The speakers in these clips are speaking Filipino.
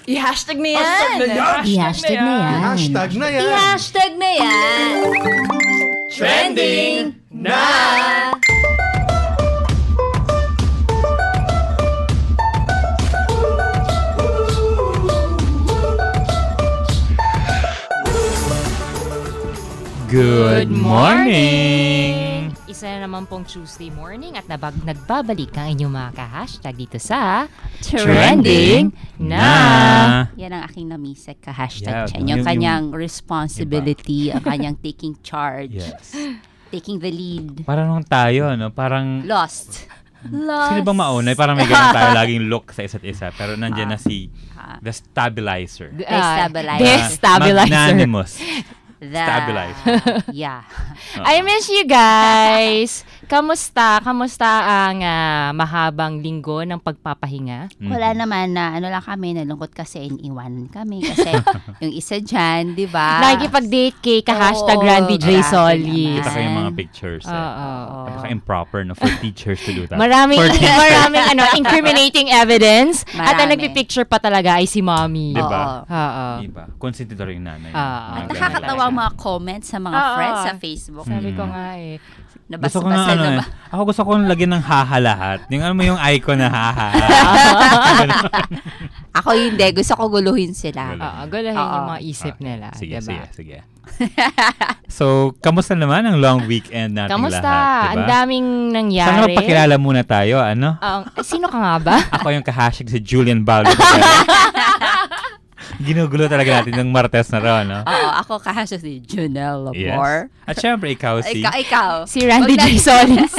I-hashtag na yan. I-hashtag na yan. Hashtag na yan. I-hashtag na yan. Trending na! Good morning! Isa na naman pong Tuesday morning at nagbabalik ang inyong mga ka-hashtag dito sa Trending na! Yan ang aking namisek ka-hashtag Yeah, siya. Yung kanyang responsibility, ang kanyang taking charge, Yes. taking the lead. Parang nung tayo, no? Parang, Lost. sino bang mauna? Parang may ganun tayo laging look sa isa't isa. Pero nandiyan na si The Stabilizer. Destabilizer. Destabilizer. Magnanimous. The- Stabilizer. Yeah. I miss you guys! Kamusta? Kamusta ang mahabang linggo ng pagpapahinga? Wala naman na, ano lang kami, nalungkot kasi iniwan kami. Kasi yung isa dyan, di ba? Nakikipag-date kay ka-hashtag Oo, Randy J. grabe Solis. Kita ko yung mga pictures. Oo. Napaka-improper no, for teachers to do that. Maraming For teachers. maraming incriminating evidence. At ang Marami. nagpipicture pa talaga ay si mommy. Diba? Oo. Iba. Consider yung nanay. Ah. Mga ganun Nakakatawa ang mga comments sa mga Oo. friends sa Facebook. Sabi ko nga eh. Gusto ko Nabasa-basa na ba? Ako gusto ko lagyan ng haha lahat. Yung ano mo yung icon na haha. Ako hindi. Gusto ko guluhin sila. Oo, gulahin Oo. yung mga isip nila. Sige, diba? sige. So, kamusta naman ang long weekend natin Kamusta? lahat? Ang daming nangyari. Sana magpakilala muna tayo, ano? Sino ka nga ba? Ako yung ka-hashtag si Julian Baldo. Ginugulo talaga natin yung Martes na raw, no? Oo, ako kahasya si Junelle Labor. Yes. At syempre, ikaw si... Ikaw. Si Randy J. Solis.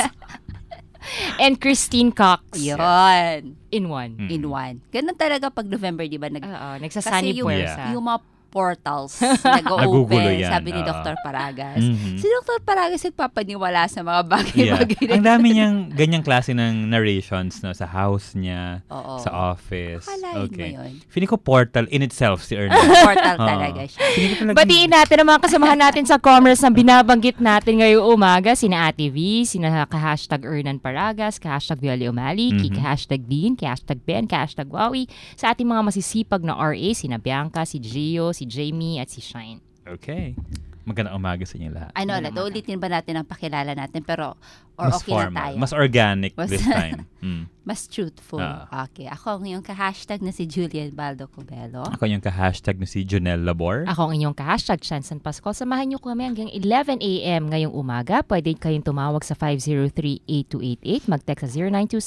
And Christine Cox. Yun. In one. In one. Ganun talaga pag November, di ba? Oo, nagsasunny Kasi yung, puwersa. yung mga portals Nagugulo nag-open, yan, sabi ni oo. Dr. Paragas. Mhm. Si Dr. Paragas nagpapaniwala sa mga Yeah. bagay-bagay. Ang dami niyang ganyang klase ng narrations, no? Sa house niya, Oo. sa office. Akalain Okay. mo yun. Feeling ko portal in itself si Ernie. Portal Oo. talaga siya. Feeling ko talaga... Batiin natin ang mga kasamahan natin sa commerce na binabanggit natin ngayong umaga. Sina Ate V, sina ka-hashtag Ernan Paragas, ka-hashtag Violi Umali, ka-hashtag Dean, ka-hashtag Ben, ka-hashtag Wawi. Sa ating mga masisipag na RA, sina Bianca, si Gio, si Jamie, at si Shine. Okay. Magandang umaga sa inyo lahat. Ano ulit, ulitin ba natin ang pakilala natin? Pero, or Mas okay formal. na tayo? Mas organic Mas- this time. Mas truthful. Okay. Ako ang iyong ka-hashtag na si Julian Baldo Cubelo. Ako yung ka-hashtag na si Junelle Labor. Ako ang inyong ka-hashtag Chanson Pascual. Samahan niyo kami hanggang 11 a.m. ngayong umaga. Pwede kayong tumawag sa 503-8288. Mag-text sa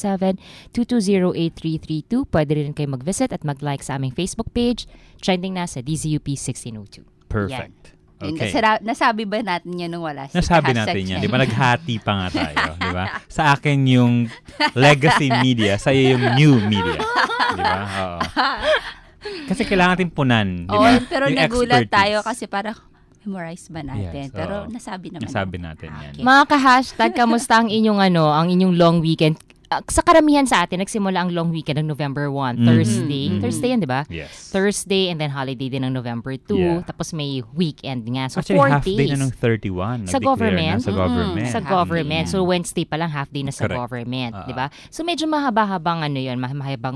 0927-220-8332. Pwede rin kayo mag-visit at mag-like sa aming Facebook page. Trending na sa DZUP 1602. Perfect. Yung Okay. Nasabi ba natin yan nung wala? Nasabi Hashtag natin yan. siya. Di ba? Naghati pa nga tayo. Di ba? Sa akin yung legacy media. Sa iyo yung new media. Di ba? Oo. Kasi kailangan natin punan. Di Oo, ba? pero Yung nagulat expertise. tayo kasi parang memorize ba natin? Yes, Pero oo. nasabi naman. Nasabi natin yan. Okay. Mga ka-hashtag, kamusta ang inyong ang inyong long weekend? Sa karamihan sa atin, nagsimula ang long weekend ng November 1, Thursday. Thursday yan, di ba? Yes. Thursday and then holiday din ng November 2. Yeah. Tapos may weekend nga. So, Actually, 4 half days. day na nung 31. Sa Nag-declare government? Na sa government. Sa Half government. day So, Wednesday pa lang, half day na sa Correct. government. Di ba? So, medyo mahaba-habang mahabang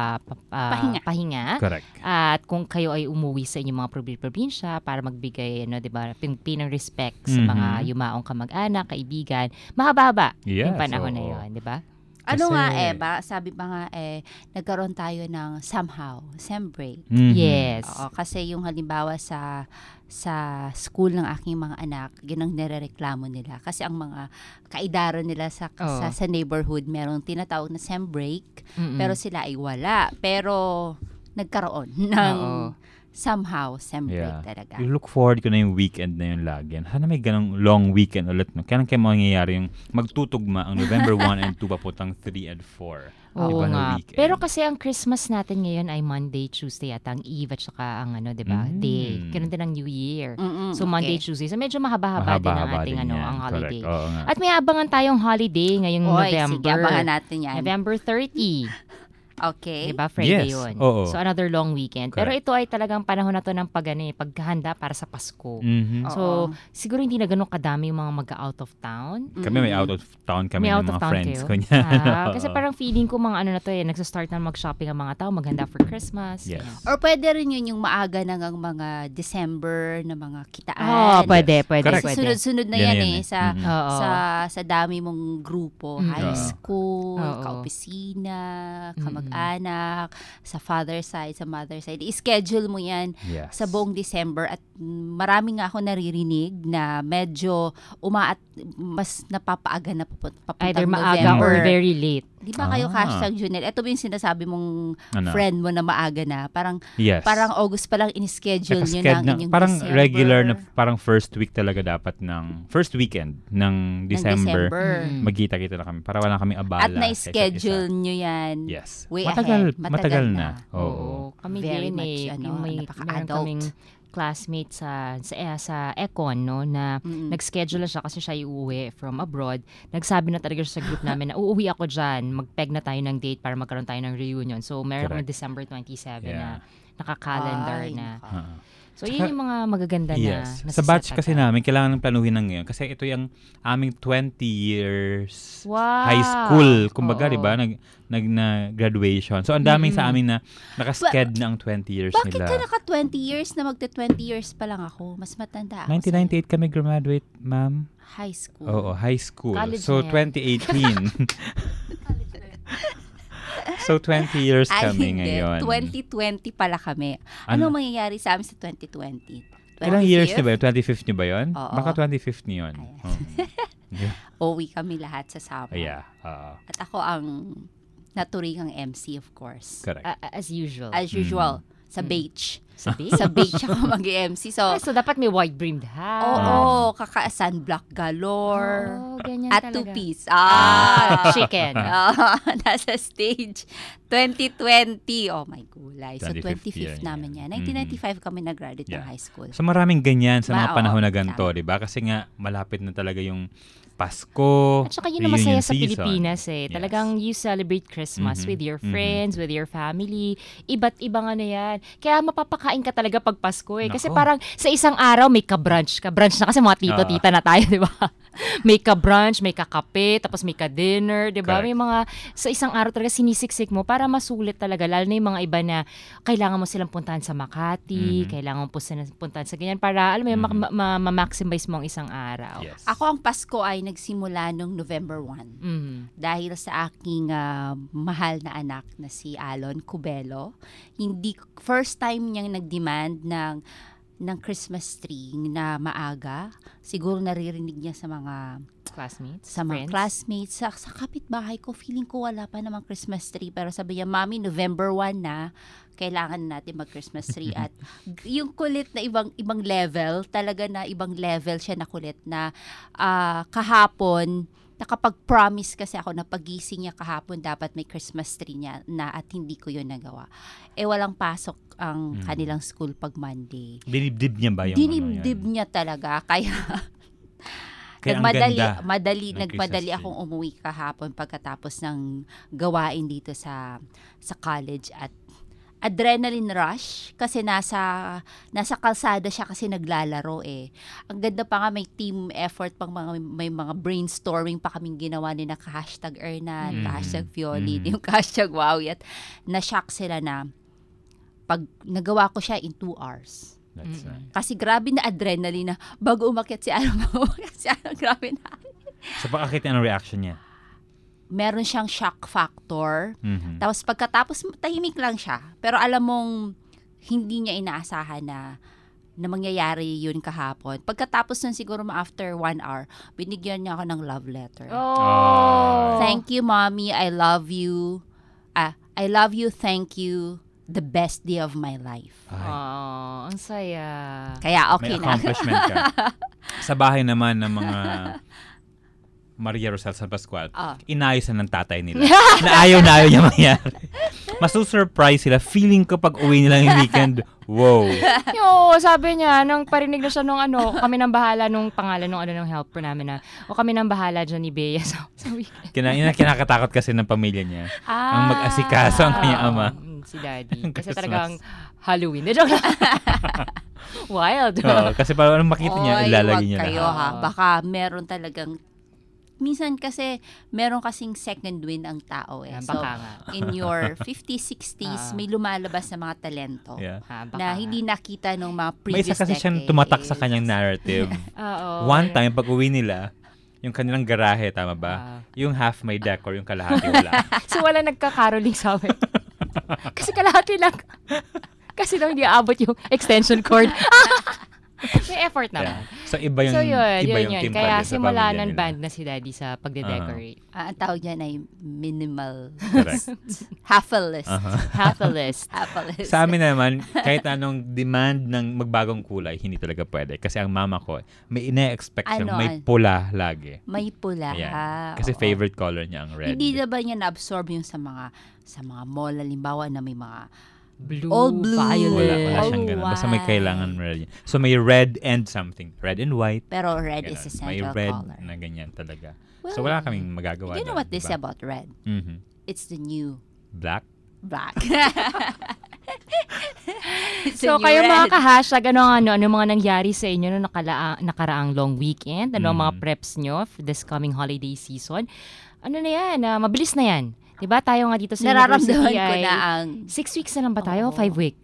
pahinga. Correct. At kung kayo ay umuwi sa inyong mga probinsya para magbigay, di ba, pinang respect sa mga yumaong kamag-anak, kaibigan, mahaba-haba Yes, yung panahon na oo. yun, di ba? Ano Kasi- nga sabi pa nga nagkaroon tayo ng somehow, sem break. Mhm. Yes. Oo, kasi yung halimbawa sa school ng aking mga anak, yun ang nirereklamo nila. Kasi ang mga kaidaran nila sa neighborhood, merong tinatawag na sem break, pero sila ay wala. Pero nagkaroon ng somehow sem break talaga. You look forward ko na yung weekend na yun lagi. Sana may ganong long weekend ulit. No? Kailan kayo mangyayari yung magtutugma ang November 1 and 2 papuntang 3 and 4. Oo Diba, na nga. weekend? Pero kasi ang Christmas natin ngayon ay Monday, Tuesday at ang Eve at saka ang di ba, day. Ganun din ang New Year. So Monday, Tuesday. So medyo mahaba-haba din ang Mahaba-haba ating din yan. ang holiday. Correct. Oo nga. At may abangan tayong holiday ngayong Oy, November. sige, abangan natin yan. November 30. Okay. Diba? Friday Yes, yun. oo. So, another long weekend. Pero Correct. ito ay talagang panahon na to ng paghahanda para sa Pasko. Mhm. So, Oo. siguro hindi na ganun kadami yung mga mag-out of town. Kami may out of town kami May ng out of mga town friends kayo? ko niya. Kasi parang feeling ko mga ano na to nagsastart na mag-shopping ang mga tao, maghanda for Christmas. Yes. Ganyan. Or pwede rin yun yung maaga ng mga December na mga kitaan. Pwede. Correct. Kasi sunod-sunod na Yan yan, na eh. yan Sa, Mhm. Oo. sa dami mong grupo. High Oo. school, Oo. kaopisina, kamag-anak, sa father side, sa mother side. I-schedule mo yan Yes. sa buong December at marami nga ako naririnig na medyo mas napapaaga na papuntang Either November. maaga or very late. Di ba kayo Ah. hashtag Junel? Ito ba yung sinasabi mong Ano? friend mo na maaga na? Parang Yes. August pa lang in-schedule nyo Nakasked ng inyong parang December. regular na parang first week talaga dapat first weekend ng December. Magkita-kita na kami para wala kaming abala. At na-schedule nyo yan Yes. way Matagal ahead. Matagal na. Oo. Kami Very din much, yung meron napaka-adult. kaming classmate sa Econ, no, na nag-schedule na siya kasi siya uuwi from abroad. Nagsabi na talaga siya sa group namin na uuwi ako dyan, mag-peg na tayo ng date para magkaroon tayo ng reunion. So, meron kami Correct. December 27 Yeah. na naka-calendar Ay, na. naka- So, yun yung mga magaganda Yes. na Sa batch nasiset kasi agad. namin, kailangan ng planuhin ng ngayon. Kasi ito yung aming 20 years Wow! high school. Kumbaga, Oo. di ba? Na graduation. So, ang daming sa amin na nakasked na ang 20 years Bakit nila. ka naka 20 years na magta 20 years pa lang ako? Mas matanda ako 1998 kami graduate, ma'am. sa'yo. High school. Oo, high school. College So, na yan. 2018. So, 20 years Ay, kami hindi. ngayon. 2020 pala kami. Ano? Anong mangyayari sa amin sa 2020? Ilang years niyo 25th? ba yun? 25th niyo ba yun? Oo. Baka 25th niyo yun. Ayan. Yeah. Uwi kami lahat sa Sama. Yeah. At ako ang naturingang MC, of course. Correct. As usual. As usual, sa beach. Sa beach? Sa beach ako mag-MC. So, So, dapat may wide-brimmed hat. oo, sunblock galore. Oo, ganyan At talaga. 2-piece. Chicken. Nasa stage 2020. Oh my gulay. So 25th 25th year namin niya. yan. 1995 kami nag-graduate ng Yeah. high school. So, maraming ganyan sa mga Oo, panahon na ganito, tama. di ba? Kasi nga, malapit na talaga yung Pasko, At saka yun ang masaya reunion sa season. Pilipinas Yes. eh. Talagang you celebrate Christmas with your friends, with your family. Iba't ibang ano yan. Kaya mapapakain ka talaga pag Pasko eh. Kasi Nako. parang sa isang araw may ka-brunch. Ka-brunch na kasi mga tito-tita na tayo, di ba? May ka-brunch, may ka-kape, tapos may ka-dinner, di ba? Correct. May mga, sa isang araw talaga sinisiksik mo para masulit talaga. Lalo na yung mga iba na kailangan mo silang puntahan sa Makati, kailangan mo puntahan sa ganyan para, alam mo yun, ma-maximize mo ang isang araw. Yes. Ako ang Pasko ay nagsimula nung November 1. Dahil sa aking mahal na anak na si Alon Cubelo. First time niyang nag-demand ng Christmas tree na maaga. Siguro naririnig niya sa mga Classmates, sa mga friends. classmates, sa kapitbahay ko, feeling ko wala pa namang Christmas tree. Pero sabi niya, Mami, November 1 na, kailangan natin mag-Christmas tree. At yung kulit na ibang level, talaga na ibang level siya na kulit na kahapon, nakapag-promise kasi ako na pagising niya kahapon dapat may Christmas tree niya na at hindi ko yun nagawa. Walang pasok ang kanilang school pag Monday. Dinibdib niya ba yung Dinibdib niya talaga. Kaya Kaya ang ganda ng nagmadali Christmas akong umuwi kahapon pagkatapos ng gawain dito sa college at adrenaline rush kasi nasa kalsada siya kasi naglalaro eh. Ang ganda pa nga, may team effort pang may mga brainstorming pa kaming ginawa ni na hashtag Ernan, hashtag Fioli, yung hashtag Wowie at na-shock sila na pag nagawa ko siya in 2 hours. That's nice. Kasi grabe na adrenaline na bago umakyat si Ano, grabe na. So, pakakita ang reaction niya. Meron siyang shock factor. Mhm. Tapos pagkatapos, tahimik lang siya. Pero alam mong hindi niya inaasahan na mangyayari yun kahapon. Pagkatapos nun siguro after 1 hour, binigyan niya ako ng love letter. Oh. Thank you, Mommy. I love you. I love you. Thank you. The best day of my life. Ay, Oh, ang saya. Kaya may okay na. accomplishment ka. Sa bahay naman ng mga Maria Rosel San Pascual, Ah. inayos na ng tatay nila. na ayaw niya mangyari. Masusurprise sila. Feeling ko pag uwi nila yung weekend, wow. Sabi niya, nang parinig na siya nung kami nang bahala nung pangalan ng helper namin na, kami nang bahala dyan ni Bea sa weekend. Kinakatakot kasi ng pamilya niya. Ang mag-asikaso ang kanyang ama. Si Daddy. Kasi Christmas. talagang Halloween. Joke lang. Wild. Oo, kasi parang makita niya, ilalagay niya kayo, lahat. ha. Baka meron talagang minsan kasi meron kasing second wind ang tao So, Baka nga. in your 50s, 60s, may lumalabas na mga talento Yeah. Baka na hindi nakita nung mga May previous isa kasi siyang tumatak sa kanyang narrative. Oo. One time, pag uwi nila, yung kanilang garahe, tama ba? Yung half may decor, yung kalahati wala. So, wala nagka-caroling sa amin. Kasi kalahati lang. Kasi daw hindi aabot yung extension cord. May effort naman. Yeah. So, iba yung, yun. team Kaya pala sa simula pamilya ng nila. band na si Daddy sa pagde-decorate. ang tawag niyan ay minimal Correct. half-a-list. Half a list. Half-a-list. Sa amin naman, kahit anong demand ng magbagong kulay, hindi talaga pwede. Kasi ang mama ko, may ine-expect siya, may pula lagi. May pula. Ayan. Kasi Oo. favorite color niya ang red. Hindi na ba niya na-absorb yung sa mga mall, halimbawa na may mga Blue, all blue. violet. Wala siyang ganun. Basta may kailangan red. So may red and something. Red and white. pero red Ganun. is a May central red color. na ganyan talaga. Well, So wala kaming magagawa You know doon, what they diba? say about red? Mhm. It's the new Black? black. It's the So, new kayo red. mga ka-hashtag, ano mga nangyari sa inyo no nakaraang long weekend? Ano ang mga Mm. preps nyo for this coming holiday season? Ano na yan? Mabilis na yan. Diba tayo nga dito sa Nararamdaman university ko ay na ang 6 weeks na lang ba tayo? Oo. 5 weeks?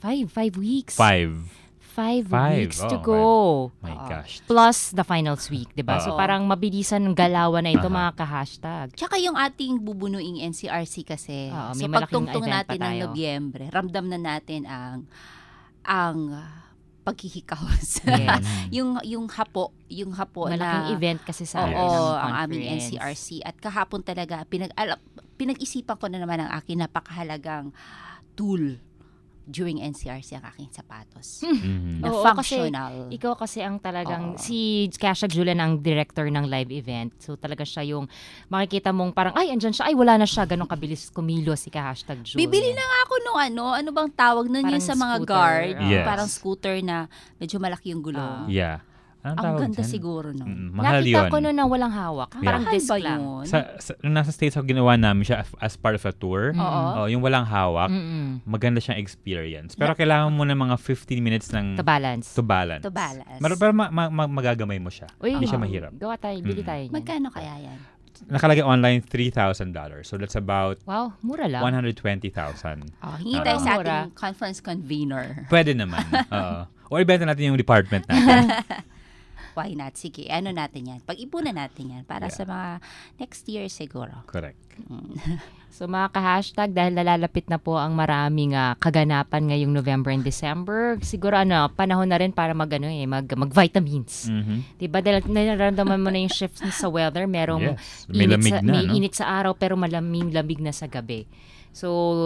5. 5 Five. weeks to Oh, go. My gosh. Plus the finals week, diba? So Oo. parang mabilisan ng galawan na ito Aha. mga ka-hashtag. Tsaka yung ating bubunuing NCRC kasi Oo, sa may malaking pagtungtong event natin pa ng tayo. Nobyembre, ramdam na natin ang paghihikaos. Yes. yung hapo Malaking na event kasi sa oo, atin ng ang aming conference. NCRC. At kahapon talaga, pinag-isipan ko na naman ang aking napakahalagang tool during NCRC ang aking sapatos. Mhm. Na Oo, functional. Ikaw kasi ang talagang, Oo. si Hashtag Julian ang director ng live event. So talaga siya yung makikita mong parang, ay, andyan siya, ay, wala na siya. Ganon kabilis kumilos si Hashtag Julian. Bibili na nga ako nung ano bang tawag nun Parang yung sa mga scooter. guard. Yes. Parang scooter na medyo malaki yung gulong. Yeah. Anong Ang tawag ganda dyan? siguro nun. Mahal Nakita yun. ko noon na walang hawak. Parang Mahal disc ba lang. yun? Nung nasa States ako, ginawa namin siya as part of a tour. Oo. Yung walang hawak, Mm-mm. maganda siyang experience. Pero kailangan mo ng mga 15 minutes To balance. to balance. To balance. Pero magagamay mo siya. Uy, Hindi siya oo. mahirap. Gawa tayo, bili tayo niyan. Magkano kaya yan? Nakalagay online $3,000. So that's about Wow, mura lang. 120,000. Hingi tayo sa Mura. ating conference convener. Pwede naman. Oo. O ibenta natin yung department natin. Why not? Sige, ano natin yan? Pag-ipunan natin yan para sa mga next year siguro. Correct. So mga ka-hashtag, dahil nalalapit na po ang maraming kaganapan ngayong November and December, siguro panahon na rin para mag-vitamins. Mhm. Diba? Dahil nararamdaman mo na yung shift sa weather, merong Yes. May lamig na, may no? init sa araw pero malamig na sa gabi. So,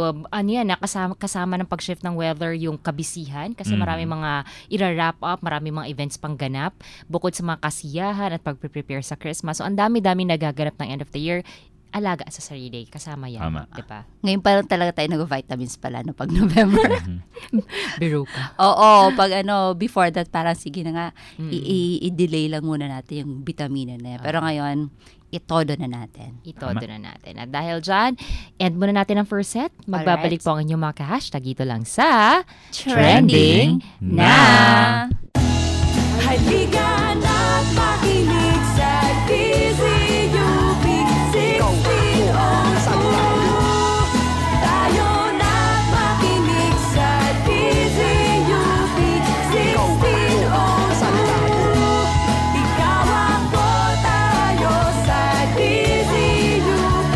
kasama ng pag-shift ng weather yung kabisihan kasi marami mga ira-wrap up, marami mga events pang ganap bukod sa mga kasiyahan at pag-prepare sa Christmas. So, ang dami-dami nagaganap ng end of the year. Alaga sa sarili, kasama yan. Tama. Diba? Ngayon pa lang talaga tayo nag-vitamins pala no, pag November. Biro ka. Oo, pag before that parang sige na nga, i-delay lang muna natin yung vitamina na yan. Pero ngayon, itodo na natin. Itodo na natin. At dahil dyan, end muna natin ang first set. Magbabalik po ang inyong mga ka-hashtag dito lang sa Trending na! Halika na't makinig sa DZUP 1602. Tayo na't makinig sa DZUP 1602. Ikaw ako, tayo sa DZUP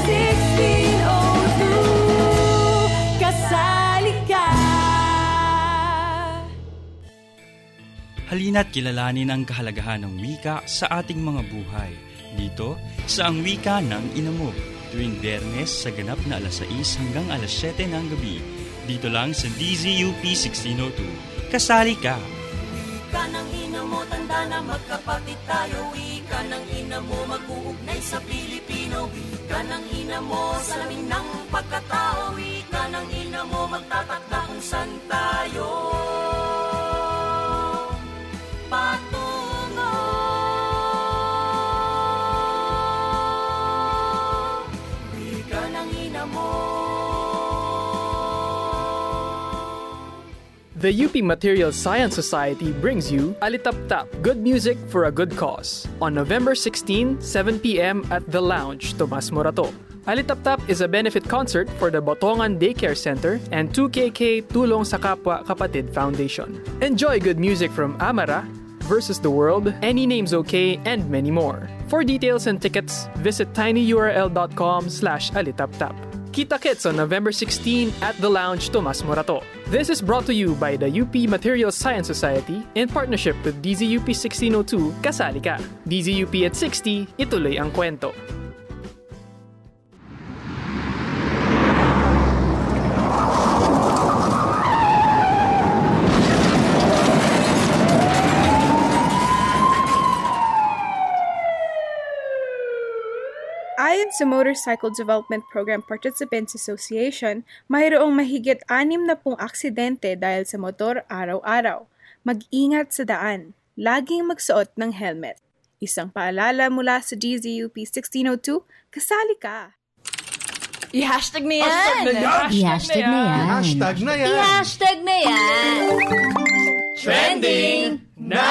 1602. Kasali ka. Halina't kilalanin ang kahalagahan ng wika sa ating mga buhay. Dito sa Ang Wika ng Inamog, tuwing Biyernes sa ganap na alas 6 hanggang alas 7 ng gabi. Dito lang sa DZUP 1602. Kasali ka! Ka ng ina mo, tanda sana magkapatid tayo. Wika ng ina mo, mag-uugnay sa Pilipino. Wika ng ina mo, salamin ng pagkatao. Wika ng ina mo, magtatakda kung saan tayo patungo. Wika ng ina mo. The UP Materials Science Society brings you Alitap-Tap, good music for a good cause, on November 16, 7 p.m. at The Lounge, Tomas Morato. Alitap-Tap is a benefit concert for the Botongan Daycare Center and 2KK Tulong sa Kapwa Kapatid Foundation. Enjoy good music from Amara, Versus the World, Any Name's Okay, and many more. For details and tickets, visit tinyurl.com/alitaptap. Kita-kits on November 16 at The Lounge, Tomas Morato. This is brought to you by the UP Materials Science Society in partnership with DZUP 1602, Kasali Ka. DZUP at 60, ituloy ang kwento. Ayon sa Motorcycle Development Program Participants Association, mayroong mahigit 60 aksidente dahil sa motor araw-araw. Mag-ingat sa daan. Laging magsuot ng helmet. Isang paalala mula sa DZUP 1602, kasali ka! I-hashtag na yan! I-hashtag na yan. Hashtag na yan. I-hashtag na yan! Trending na!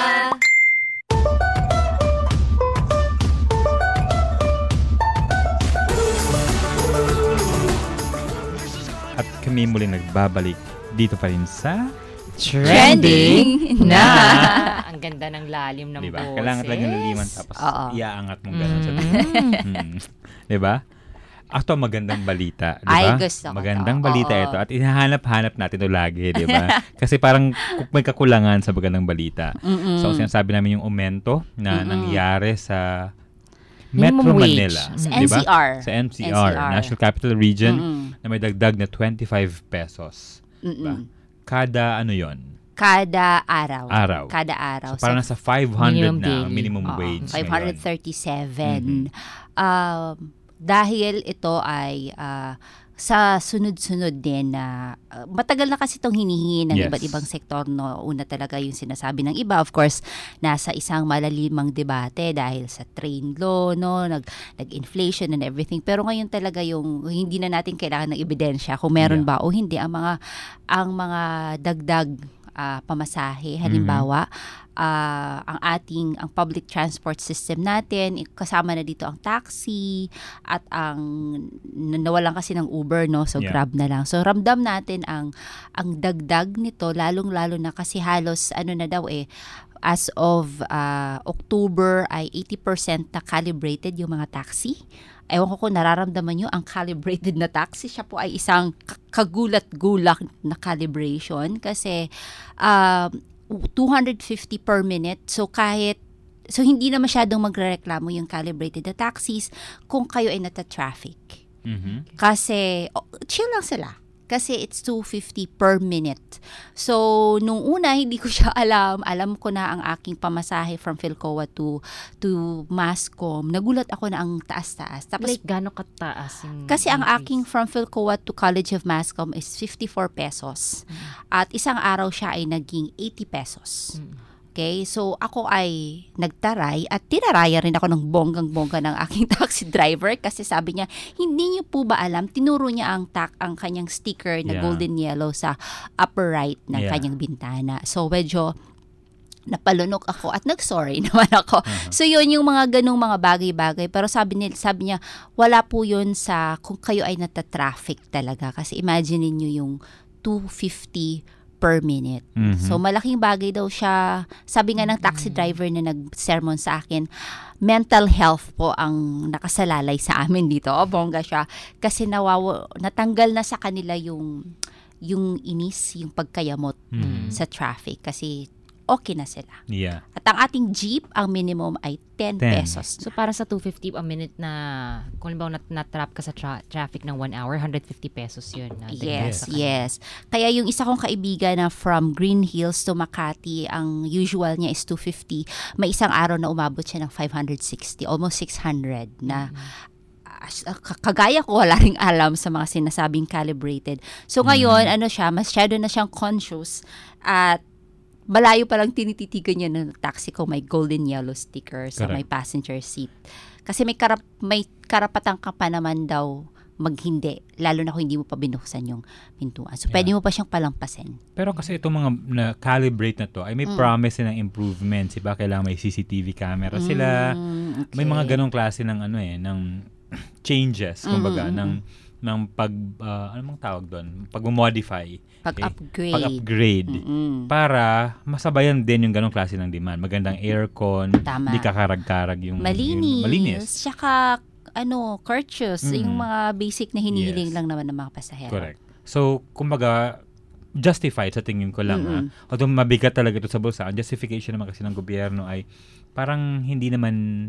At kami muli nagbabalik dito pa rin sa Trending na! Ang ganda ng lalim ng diba? boses. Kailangan talaga naliman tapos Oo. iaangat mong gano'n sa diba? Ito magandang balita, diba? Ay, gusto ko magandang to. balita Oo. ito at hinahanap-hanap natin ito lagi, diba? Kasi parang may kakulangan sa magandang balita. So, sinasabi namin yung aumento na nangyari sa Metro Minimum wage. Manila. Sa diba? NCR. Sa NCR, National Capital Region, na may dagdag na 25 pesos. Diba? Kada ano yon? Kada araw. Araw. Kada araw. So, parang nasa 500 minimum na daily. minimum wage. ngayon. 537. Dahil ito ay sa sunod-sunod din na matagal na kasi itong hinihingi ng Yes. iba't ibang sektor. No? Una talaga yung sinasabi ng iba. Of course, nasa isang malalimang debate dahil sa train law, no? Nag-inflation and everything. Pero ngayon talaga yung hindi na natin kailangan ng ebidensya kung meron ba o hindi ang mga dagdag pamasahe. Halimbawa, ang public transport system natin, kasama na dito ang taxi at ang nawalan kasi ng Uber, no? So Grab na lang. So ramdam natin ang dagdag nito, lalong-lalo na kasi halos as of October ay 80% na calibrated yung mga taxi. Ewan ko kung nararamdaman nyo, ang calibrated na taxi, siya po ay isang kagulat-gulak na calibration kasi 250 per minute. So hindi na masyadong magrereklamo yung calibrated na taxis kung kayo ay nata-traffic. Kasi chill lang sila. Kasi it's 250 per minute. So, nung una, hindi ko siya alam. Alam ko na ang aking pamasahe from Philcoa to Mascom. Nagulat ako na ang taas-taas. Tapos, Like, gano'ng kataas yung kasi ang increase? aking from Philcoa to College of Mascom is 54 pesos. At isang araw siya ay naging 80 pesos. Okay? So, ako ay nagtaray at tinaraya rin ako ng bonggang-bongga ng aking taxi driver kasi sabi niya, hindi niyo po ba alam, tinuro niya ang kanyang sticker na golden yellow sa upper right ng kanyang bintana. So, medyo napalunok ako at nag-sorry naman ako. So, yun yung mga ganung mga bagay-bagay. Pero sabi niya, wala po yun sa kung kayo ay nata-traffic talaga. Kasi imagine niyo yung 250 per minute. So, malaking bagay daw siya. Sabi nga ng taxi driver na nag-sermon sa akin, mental health po ang nakasalalay sa amin dito. Bongga siya. Kasi natanggal na sa kanila yung inis, yung pagkayamot sa traffic. Kasi okay na sila. Yeah. At ang ating jeep, ang minimum ay 10 pesos. So, para sa 250 a minute na, kung halimbawa na-trap ka sa traffic ng 1 hour, 150 pesos yun. Yes. Kaya yung isa kong kaibigan na from Green Hills to Makati, ang usual niya is 250. May isang araw na umabot siya ng 560, almost 600 na kagaya ko, wala ring alam sa mga sinasabing calibrated. So ngayon, masyado na siyang conscious at malayo pa lang tinititigan niya ng taxi ko may golden yellow sticker sa may passenger seat. Kasi may karapatan ka pa naman daw maghindi, lalo na kung hindi mo pa binuksan yung pintuan. So, pwede mo pa siyang palampasin. Pero kasi itong mga na-calibrate na to, ay may promise ng improvements. Diba? Kailangan may CCTV camera sila. Okay. May mga ganong klase ng ng changes, kumbaga, ng anong tawag doon? Pag-modify. Pag-upgrade. Para masabayan din yung ganong klase ng demand. Magandang aircon, hindi kakarag-karag yung malinis. Tsaka, courteous, yung mga basic na hinihiling lang naman ng mga pasahero. Correct. So, kumbaga, justified sa tingin ko lang. Although mabigat talaga ito sa bulsa, ang justification naman kasi ng gobyerno ay parang hindi naman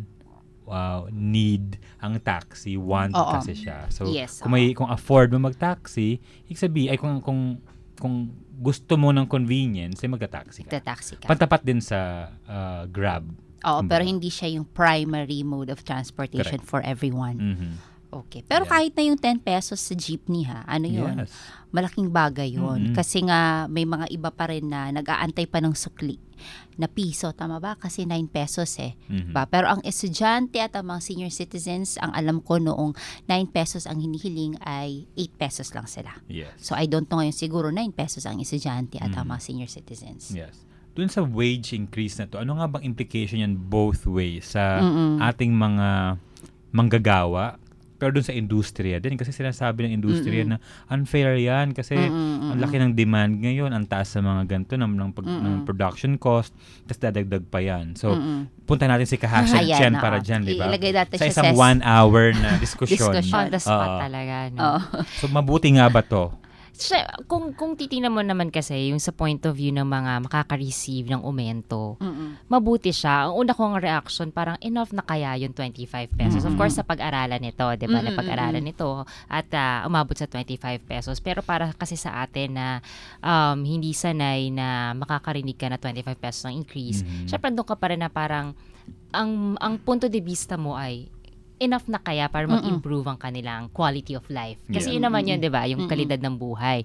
need ang taxi, want kasi siya. So, kung afford mo mag-taxi, ibig sabihin ay kung gusto mo ng convenience, ay magta-taxi ka. Pantapat din sa Grab. Pero hindi siya yung primary mode of transportation for everyone. Okay. Pero kahit na yung 10 pesos sa jeepney yun? Malaking bagay yun. Kasi nga may mga iba pa rin na nag-aantay pa ng sukli na piso. Tama ba? Kasi 9 pesos Pero ang estudyante at ang mga senior citizens, ang alam ko noong 9 pesos ang hinihiling ay 8 pesos lang sila. Yes. So I don't know ngayon, siguro 9 pesos ang estudyante at ang mga senior citizens. Yes. Doon sa wage increase na to, ano nga bang implication yan both ways sa ating mga manggagawa, pero doon sa industriya din, kasi sinasabi ng industriya na unfair yan kasi ang laki ng demand ngayon, ang taas sa mga ganito ng production cost, tapos dadagdag pa yan. So, punta natin si Kahasha Chen para dyan, di ba? Sa isang 1 hour na diskusyon. On the spot talaga. No? So, mabuti nga ba to? Kung titingnan mo naman kasi yung sa point of view ng mga makaka-receive ng aumento, mabuti siya. Ang una kong reaction, parang enough na kaya yung 25 pesos. Of course, sa pag-aralan nito, di ba? Napag-aralan nito at umabot sa 25 pesos. Pero para kasi sa atin na hindi sanay na makakarinig ka na 25 pesos ng increase, syempre doon ka pa rin na parang ang punto de vista mo ay enough na kaya para mag-improve ang kanilang quality of life. Kasi yun naman yun, di ba? Yung kalidad ng buhay.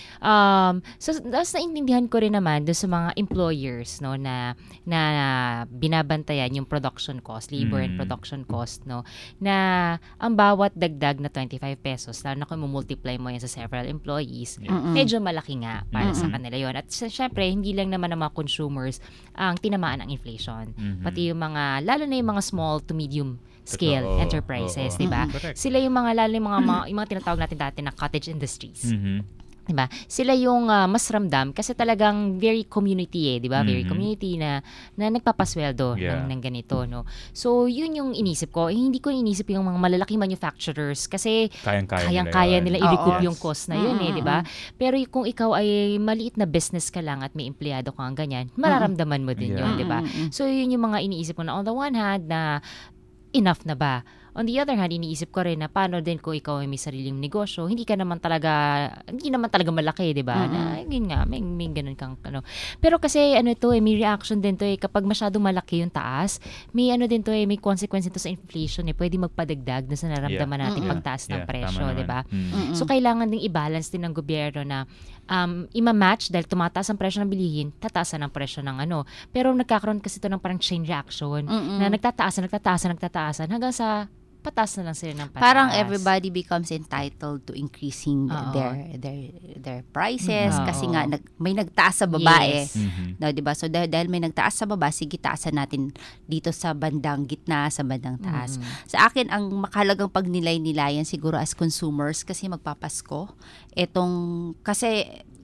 So, tapos naintindihan ko rin naman doon sa mga employers, no, na binabantayan yung production cost, labor and production cost, no, na ang bawat dagdag na 25 pesos, lalo na kung multiply mo yan sa several employees, medyo malaki nga para sa kanila yun. At syempre, hindi lang naman ang mga consumers ang tinamaan ng inflation. Pati yung mga, lalo na yung mga small to medium scale enterprises, di ba? Sila yung mga, lalo yung mga tinatawag natin dati na cottage industries. Diba? Sila yung mas ramdam kasi talagang very community diba? Very community na nagpapasweldo ng ganito, no. So, yun yung inisip ko. Hindi ko inisip yung mga malalaking manufacturers kasi kayang-kaya nila i-recoup yung cost na yun, diba? Pero kung ikaw ay maliit na business ka lang at may empleyado kang ganyan, mararamdaman mo din yun, diba? So, yun yung mga iniisip ko na on the one hand na enough na ba? On the other hand, iniisip ko rin na paano din kung ikaw ay may sariling negosyo, hindi naman talaga malaki, di ba? Na, yun nga, may ganun kang, Pero kasi, may reaction din to kapag masyadong malaki yung taas, may din to may consequence ito sa inflation, pwede magpadagdag na sa naramdaman natin pagtaas ng presyo, di ba? So, kailangan ding i-balance din ng gobyerno na ima-match dahil tumataas ang presyo ng bilihin, tataasan ang presyo ng Pero nagkakaroon kasi ito ng parang chain reaction na nagtataasan hanggang sa pataas na lang sila ng pataas. Parang everybody becomes entitled to increasing their prices kasi nga may nagtaas sa baba No, 'di ba? So dahil may nagtaas sa baba, sige taasan natin dito sa bandang gitna, sa bandang taas. Sa akin ang makahalagang pagnilay-nilayan siguro as consumers kasi magpapasko. Kasi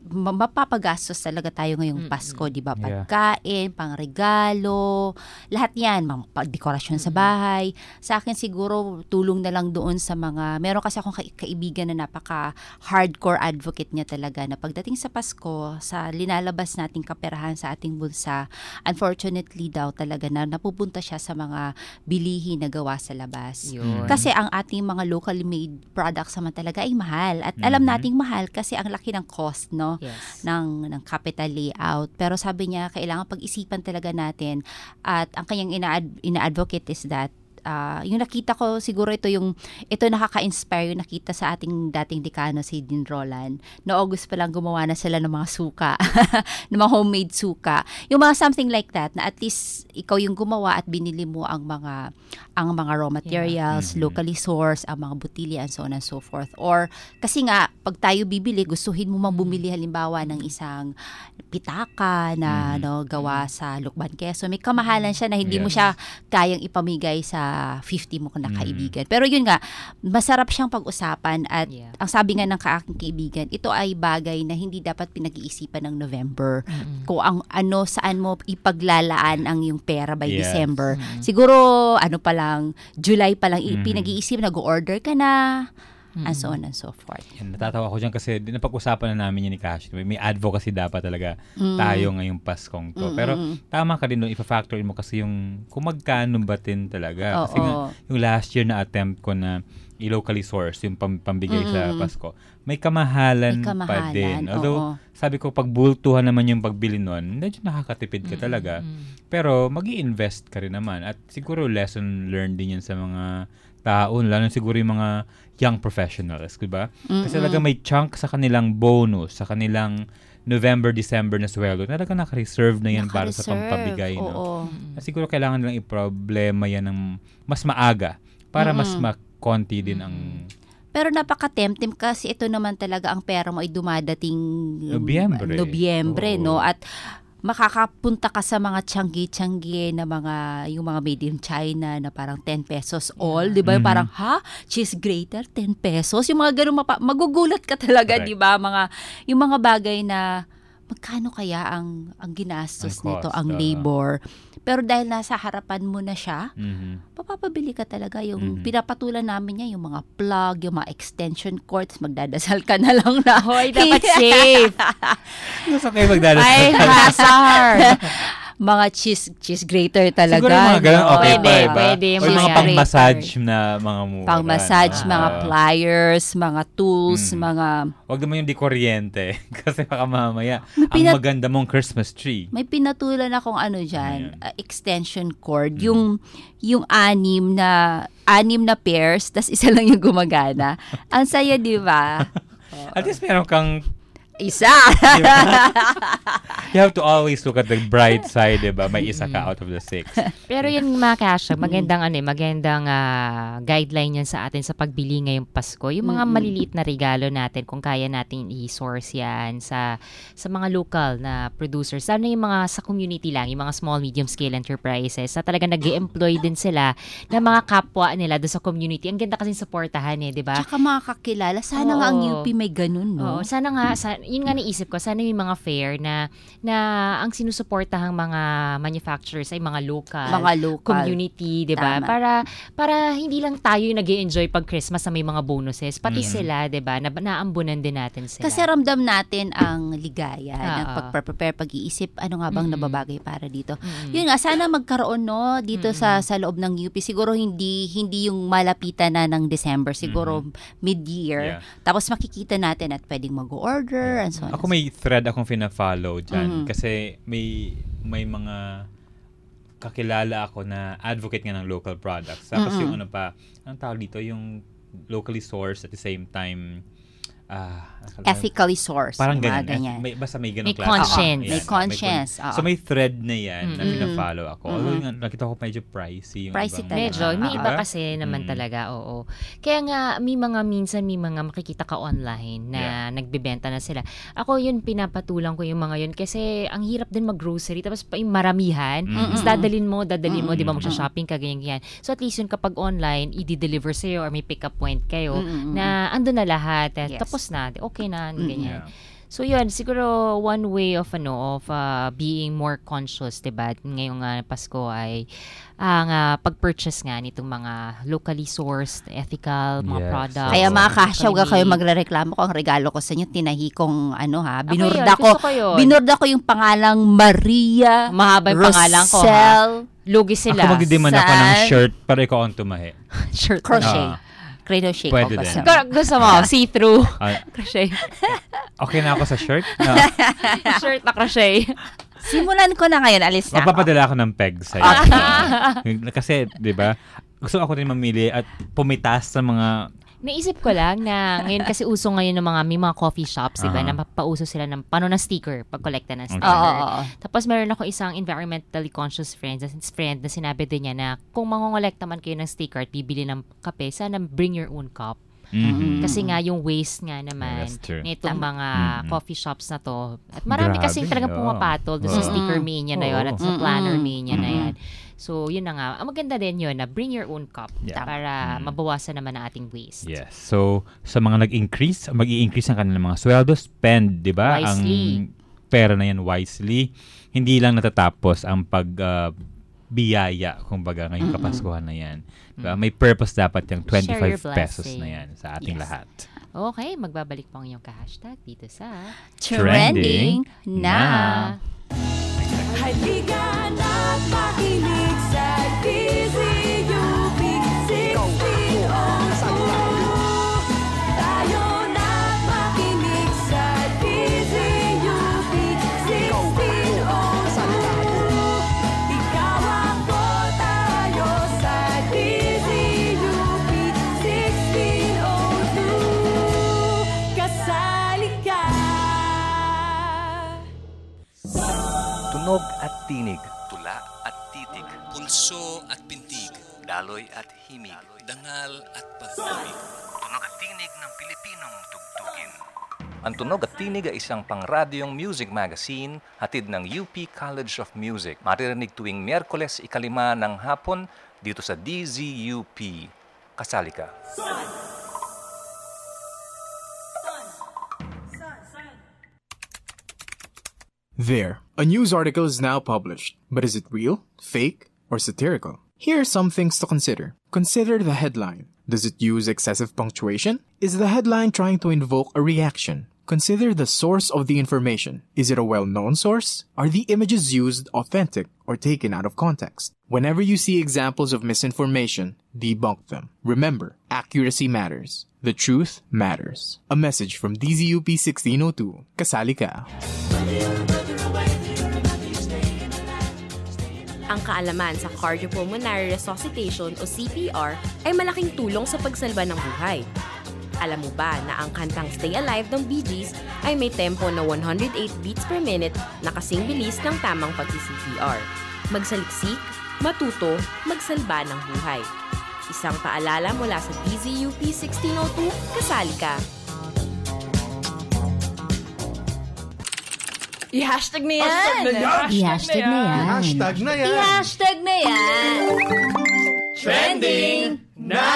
mapapagastos talaga tayo ngayong Pasko, di ba? Pagkain, pangregalo, lahat yan, dekorasyon sa bahay. Sa akin siguro, tulong na lang doon sa mga, meron kasi akong kaibigan na napaka-hardcore advocate niya talaga na pagdating sa Pasko, sa linalabas nating kaperahan sa ating bulsa, unfortunately daw talaga na napupunta siya sa mga bilihin na gawa sa labas. Kasi ang ating mga locally made products naman talaga ay mahal. At alam nating mahal kasi ang laki ng cost, no? Ng capital layout. Pero sabi niya, kailangan pag-isipan talaga natin. At ang kanyang ina-advocate is that yung nakita ko, siguro ito nakaka-inspire yung nakita sa ating dating dekano, si Dean Roland. No August pa lang gumawa na sila ng mga suka, ng mga homemade suka. Yung mga something like that, na at least ikaw yung gumawa at binili mo ang mga raw materials, locally sourced, ang mga butilya, and so on and so forth. Or, kasi nga, pag tayo bibili, gustuhin mo mang bumili halimbawa ng isang pitaka na gawa sa Lukban, Quezon. May kamahalan siya na hindi mo siya kayang ipamigay sa 50 mo na kaibigan. Pero yun nga, masarap siyang pag-usapan at ang sabi nga ng aking kaibigan, ito ay bagay na hindi dapat pinag-iisipan ng November. Kung saan mo ipaglalaan ang yung pera by December. Siguro, pa lang, July pa lang, pinag-iisip, nag-order ka na, and so on and so forth. Yan, natatawa ko dyan kasi napag-usapan na namin yun ni Cash. May advocacy dapat talaga tayo ngayong Paskong to. Pero tama ka din doon, ipa-factor mo kasi yung kung magkano ba din talaga. Kasi nga, yung last year na attempt ko na i-locally source, yung pambigay sa Pasko, may kamahalan pa din. Although, sabi ko, pag bultuhan naman yung pagbili nun, medyo nakakatipid ka talaga. Pero, mag-i-invest ka rin naman. At siguro, lesson learned din yan sa mga tao, lalo siguro yung mga young professionals, diba? Kasi talaga may chunk sa kanilang bonus, sa kanilang November, December na sweldo, talaga naka-reserve na yan para sa pampabigay. No? Siguro kailangan nilang i-problema yan ng mas maaga para mas konti din ang... Pero napaka-tempting kasi ito naman talaga ang pera mo ay dumadating Nobyembre, no? At makakapunta ka sa mga tiyanggi-tiyanggi na yung mga made in China na parang 10 pesos all, di ba? Parang, cheese grater, 10 pesos? Yung mga ganun, magugulat ka talaga, di ba? Yung mga bagay na, magkano kaya ang ginastos nito, ang labor? Pero dahil nasa harapan mo na siya, papapabili ka talaga. Yung pinapatulan namin niya, yung mga plug, yung mga extension cords, magdadasal ka na lang na. Hoy, dapat safe. Gusto kayo magdadasal. Ay, hazard. Mga cheese grater talaga. Siguro mga ganun, okay pa. Pwede. O yung mga pang-massage na mga mura. Pang-massage, mga pliers, mga tools, mga... Huwag naman yung di kuryente. Kasi baka mamaya, ang maganda mong Christmas tree. May pinatulan akong dyan, extension cord. Yung anim na pairs, tas isa lang yung gumagana. Ang saya, di ba? At least meron kang isa. You have to always look at the bright side, diba? May isa ka out of the 6. Pero yun mga Kasha, magandang guideline yan sa atin sa pagbili ngayong Pasko. Yung mga maliliit na regalo natin, kung kaya natin i-source yan sa mga local na producers. Sana yung mga sa community lang, yung mga small, medium scale enterprises na talaga nag-employ din sila ng mga kapwa nila doon sa community. Ang ganda kasi supportahan di ba? Tsaka mga kakilala. Sana nga ang UP may ganun, no? Sana nga, yun nga naisip ko, sana may mga fair na ang sinusuportahang mga manufacturers ay mga local community, di ba? Para hindi lang tayo yung nag-i-enjoy pag Christmas na may mga bonuses, pati sila, di ba? Naambunan din natin sila. Kasi ramdam natin ang ligaya ng pag-prepare, pag-iisip, ano nga bang nababagay para dito. Yun nga, sana magkaroon dito sa loob ng UP. Siguro hindi yung malapitan na ng December, siguro mid-year. Tapos makikita natin at pwedeng mag-order and so on. Ako may thread akong fina-follow dyan kasi may mga kakilala ako na advocate nga ng local products. Tapos yung anong tawag dito, yung locally sourced at the same time ethically sourced. Parang ganyan. Basta may ganun klase. Conscience. May conscience. So may thread na yan na pina-follow ako. Although nakita ko medyo pricey. Pricey talaga. Medyo. May iba kasi naman talaga. Oo. Kaya nga, may mga makikita ka online na nagbebenta na sila. Ako yun, pinapatulang ko yung mga yun kasi ang hirap din mag-grocery tapos pa yung maramihan. Tapos dadalin mo, di ba magsha-shopping ka, ganyan. So at least yun kapag online, i-deliver sa'yo or may pick-up point kayo na andun na lahat. Tapos na, okay na, ganyan. So yun, siguro one way of being more conscious, 'di ba? Ngayong Pasko ay ang pag-purchase nga nitong mga locally sourced, ethical mga products. Kaya mga kasya, huwag kayo magrereklamo ko. Ang regalo ko sa inyo, tinahi kong binurda ko yung pangalang Maria. Mahaba yung pangalan ko, lugi sila. Ako magdidiman ako ng shirt para ikaw ang tumahi. Shirt. Crochet. Crochet ko. Pwede din. Gusto mo, see-through. Crochet. Okay na ako sa shirt? Shirt na crochet. Simulan ko na ngayon, alis na Magpapadala ako ng peg sa'yo. Kasi, di ba, gusto ako rin mamili at pumitas sa mga... Naisip ko lang na ngayon kasi uso ngayon ng may mga coffee shops, diba, na pauso sila ng na sticker, pag-collecta ng sticker. Tapos meron ako isang environmentally conscious friend na sinabi din niya na kung mangongolekta man kayo ng sticker at bibili ng kape, sana bring your own cup. Kasi nga yung waste nga naman nitong mga coffee shops na to. At marami kasi talagang pumapatol doon sa sticker mania na yun at sa planner mania na yan. So, yun na nga. Ang maganda din yun na bring your own cup para mabawasan naman ang ating waste. Yes. So, sa mga mag-i-increase ang kanilang mga sweldo, spend, di ba? Wisely. Ang pera na yan wisely. Hindi lang natatapos ang biyaya, kumbaga, ngayong Kapaskuhan na yan. Diba? May purpose dapat yung 25 pesos na yan sa ating lahat. Okay, magbabalik po ang iyong ka-hashtag dito sa Trending na. Halika na't makinig sa DZUP 1602. Tayo na't makinig sa DZUP 1602. Ikaw ako tayo sa DZUP 1602. Kasali ka. Tunog at tinig, tula at titig, pulso at pintig, daloy at himig, dangal at pag-ibig. tunog at tinig ng Pilipinong tugtugin. Ang Tunog at Tinig ay isang pangradyong music magazine hatid ng UP College of Music. Maririnig tuwing Miyerkules 5 ng hapon dito sa DZUP. Kasali ka. There, a news article is now published. But is it real, fake, or satirical? Here are some things to consider. Consider the headline. Does it use excessive punctuation? Is the headline trying to invoke a reaction? Consider the source of the information. Is it a well-known source? Are the images used authentic or taken out of context? Whenever you see examples of misinformation, debunk them. Remember, accuracy matters. The truth matters. A message from DZUP 1602. Kasali ka. Ang kaalaman sa cardiopulmonary resuscitation o CPR ay malaking tulong sa pagsalba ng buhay. Alam mo ba na ang kantang Stay Alive ng Bee Gees ay may tempo na 108 beats per minute na kasing bilis ng tamang pag-CPR? Magsaliksik, matuto, magsalba ng buhay. Isang paalala mula sa DZUP 1602, kasali ka! I-hashtag na yan! I-hashtag na yan! I-hashtag na yan! I-hashtag na yan! Trending na!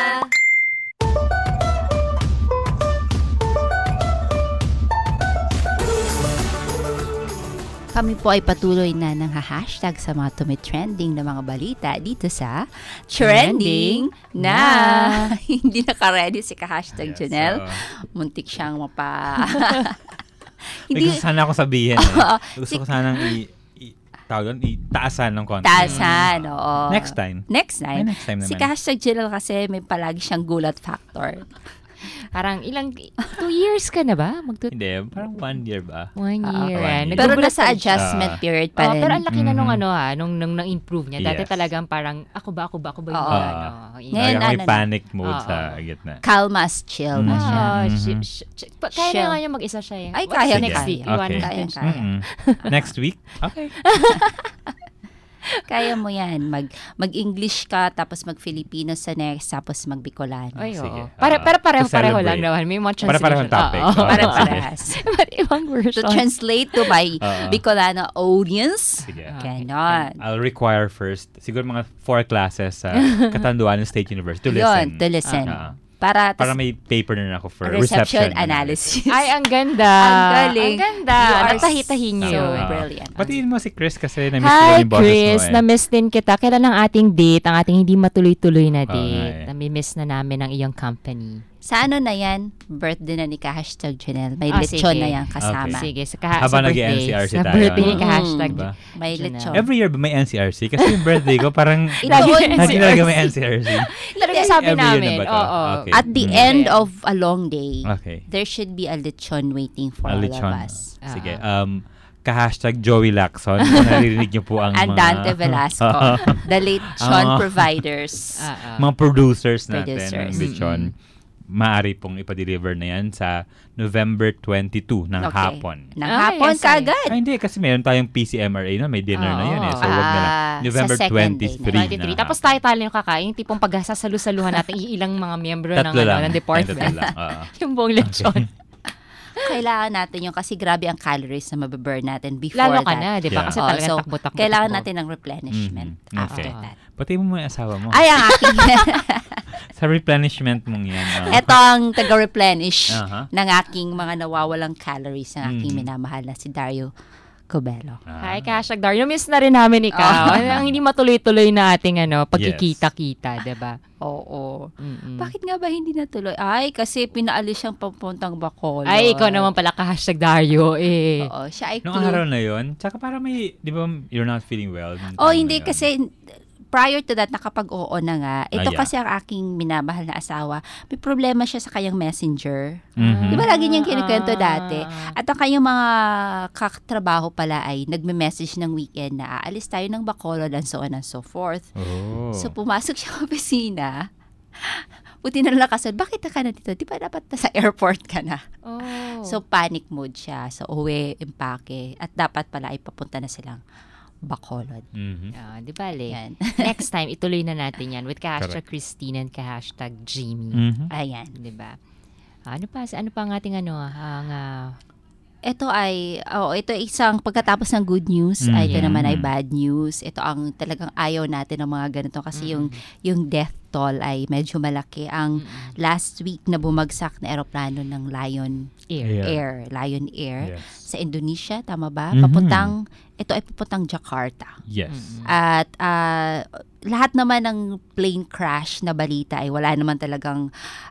Kami po ay patuloy na ng hashtag sa mga tumitrending na mga balita dito sa Trending na. Hindi naka-ready si ka-hashtag Janelle. Muntik siyang Hindi gusto sana ako sabihin. Gusto ko sanang itaasan ng konti. Taasan, oo. Next time. Next time naman. Si ka-hashtag Janelle kasi may palagi siyang gulat factor. Parang 2 years ka na ba? Hindi, parang 1 year ba? 1 year. Pero nasa adjustment period pa rin. Pero ang laki na nung nang-improve niya. Dati talagang parang, ako ba yung Ngayon, may panic mode sa gitna. Kalmas, chill na siya. Kaya na nga niya mag-isa siya. Ay, kaya next week. Kaya. Next week? Okay. Kaya mo yan. Mag-English ka, tapos mag-Filipino sa next, tapos mag-Bicolano. Ay, oo. Pero pareho lang naman. May mga translation. Parehong topic. Parehas. But ibang version. To translate to my Bicolano audience. Sige. Ganon. I'll require first, siguro mga 4 classes sa Catanduanes State University to listen. To listen. Para may paper na ako for reception analysis. Ay, ang ganda. Ang galing. Ang ganda. Natahi-tahi niyo. So brilliant. Patiin mo si Chris kasi na-miss ko Hi, yung boses Chris. mo. Na-miss din kita. Kailan ang ating date? Ang ating hindi matuloy-tuloy na date. Nami-miss na namin ang iyong company. Sa ano na yan, birthday na ni #Janelle. May lechon na yan kasama. Okay. Sige, habang nag-NCRC tayo. Sa birthday ni Diba? May lechon. Every year ba may NCRC? Kasi yung birthday ko parang lagi talaga may NCRC. Talaga sabi namin. Okay. At the end of a long day, okay, there should be a lechon waiting for all of us. Sige. #Joey Lacson. Kung naririnig niyo po ang Andante Velasco. The lechon providers. Mga producers natin ng lechon. Maaari pong ipa-deliver na yan sa November 22 ng hapon. Ng hapon kagad? Hindi, kasi meron tayong PCMRA na may dinner na yun eh. So, wag na lang. November 23 na. Tapos tayo yung kakain, tipong pagsasalu-saluhan natin ilang mga miyembro ng department. Yung buong lechon. Kailangan natin yung kasi grabe ang calories na mababurn natin before Lalo that. ka na, di ba? Kasi talagang takbo-takbo. Kailangan natin ng replenishment after that. Pati mo yung asawa mo. Ay, ang aking... Sa replenishment mong yan. Ito ang taga-replenish ng aking mga nawawalang calories ng aking minamahal na si Dario Cobelo. Hi, #Dario. Miss na rin namin ikaw. Ang hindi matuloy-tuloy na ating pagkikita-kita, diba? Oo. Bakit nga ba hindi natuloy? Ay, kasi pinaalis siyang papuntang Bacolod. Ay, ikaw naman pala #Dario eh. Oo, siya ay Noong araw na yun, tsaka para may, di ba, you're not feeling well? Hindi kasi prior to that, nakapag-oo na nga. Ito kasi ang aking minamahal na asawa. May problema siya sa kanyang messenger. Di ba lagi niyang kinikwento dati? At ang kanyang mga katrabaho pala ay nagme-message ng weekend na aalis tayo ng Bacolod and so on and so forth. So pumasok siya sa opisina. Buti na lakasan, bakit ka na dito? Di ba dapat sa airport ka na? So panic mode siya. So uwi, impake. At dapat pala ay papunta na silang Bacolod. Di ba, Le? Next time, ituloy na natin yan with #Christine and #Jimmy. Ayan. Di ba? Ano pa ang ating ito ay, ito isang pagkatapos ng good news, ito naman ay bad news. Ito ang talagang ayaw natin ng mga ganito kasi yung death toll ay medyo malaki. Ang last week na bumagsak na eroplano ng Lion Air sa Indonesia, tama ba? Ito ay papuntang Jakarta. Yes. At lahat naman ng plane crash na balita ay wala naman talagang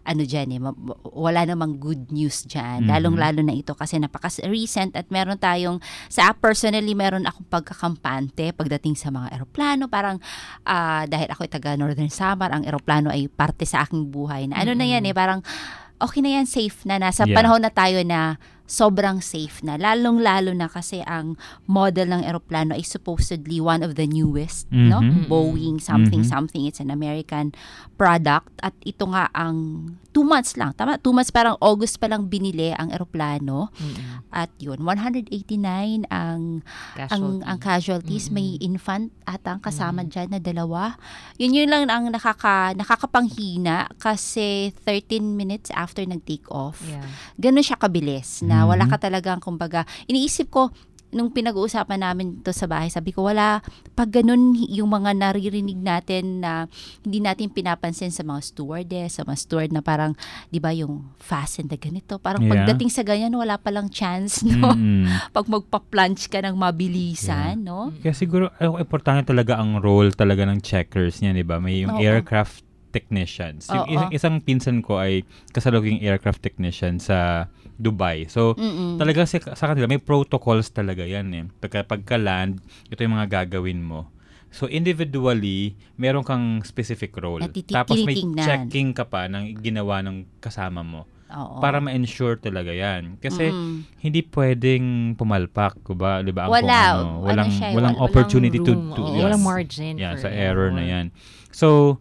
wala namang good news dyan. Lalong-lalo na ito kasi napaka-recent at meron tayong, personally, meron akong pagkakampante pagdating sa mga eroplano. Parang dahil ako ay taga Northern Samar, ang eroplano ay parte sa aking buhay. Na na yan parang okay na yan, safe na. Nasa panahon na tayo na sobrang safe na. Lalong-lalo na kasi ang model ng eroplano is supposedly one of the newest, no? Boeing something. It's an American product. At ito nga ang 2 months lang. Tama? 2 months, parang August pa lang binili ang eroplano. At yun, 189 ang casualties. May infant at ang kasama dyan na 2. Yun lang ang nakakapanghina kasi 13 minutes after nag-take off. Ganun siya kabilis na wala ka talagang, kumbaga, iniisip ko, nung pinag-uusapan namin to sa bahay, sabi ko, pag ganun yung mga naririnig natin na hindi natin pinapansin sa mga stewardess, sa mga steward na parang, di ba yung fasten na ganito, parang pagdating sa ganyan, wala palang chance, no? Pag magpa-plunge ka ng mabilisan, no? Kaya siguro, importante talaga ang role talaga ng checkers niya, di ba? May yung aircraft technicians. Yung isang pinsan ko ay kasalukuyang aircraft technician sa Dubai. So, talaga sa kanila, may protocols talaga yan eh. Pagka-land, ito yung mga gagawin mo. So, individually, meron kang specific role. Tapos may checking ka pa ng ginawa ng kasama mo. Para ma-ensure talaga yan. Kasi, hindi pwedeng pumalpak, diba? Diba? Walang opportunity to walang margin. Sa error na yan. So,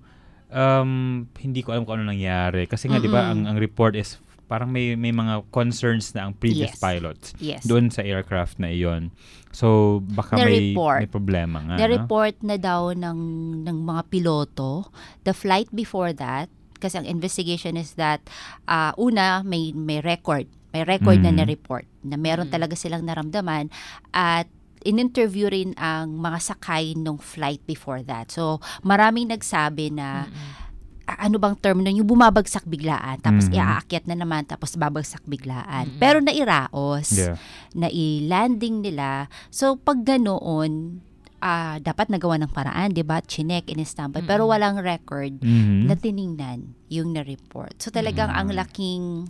hindi ko alam kung ano nangyari. Kasi nga, diba, ang report is parang may mga concerns na ang previous pilots doon sa aircraft na iyon. So, baka may problema nga. Na-report na daw ng mga piloto, the flight before that, kasi ang investigation is that, una, may record. May record na na-report na meron talaga silang naramdaman at in-interview rin ang mga sakay ng flight before that. So, maraming nagsabi na ano bang term nun, yung bumabagsak biglaan, tapos iaakyat na naman, tapos babagsak biglaan. Pero nairaos, nailanding nila. So, pag ganoon, dapat nagawa ng paraan, di ba? Chinek, in-stampay, pero walang record na tiningnan yung na-report. So, talagang ang laking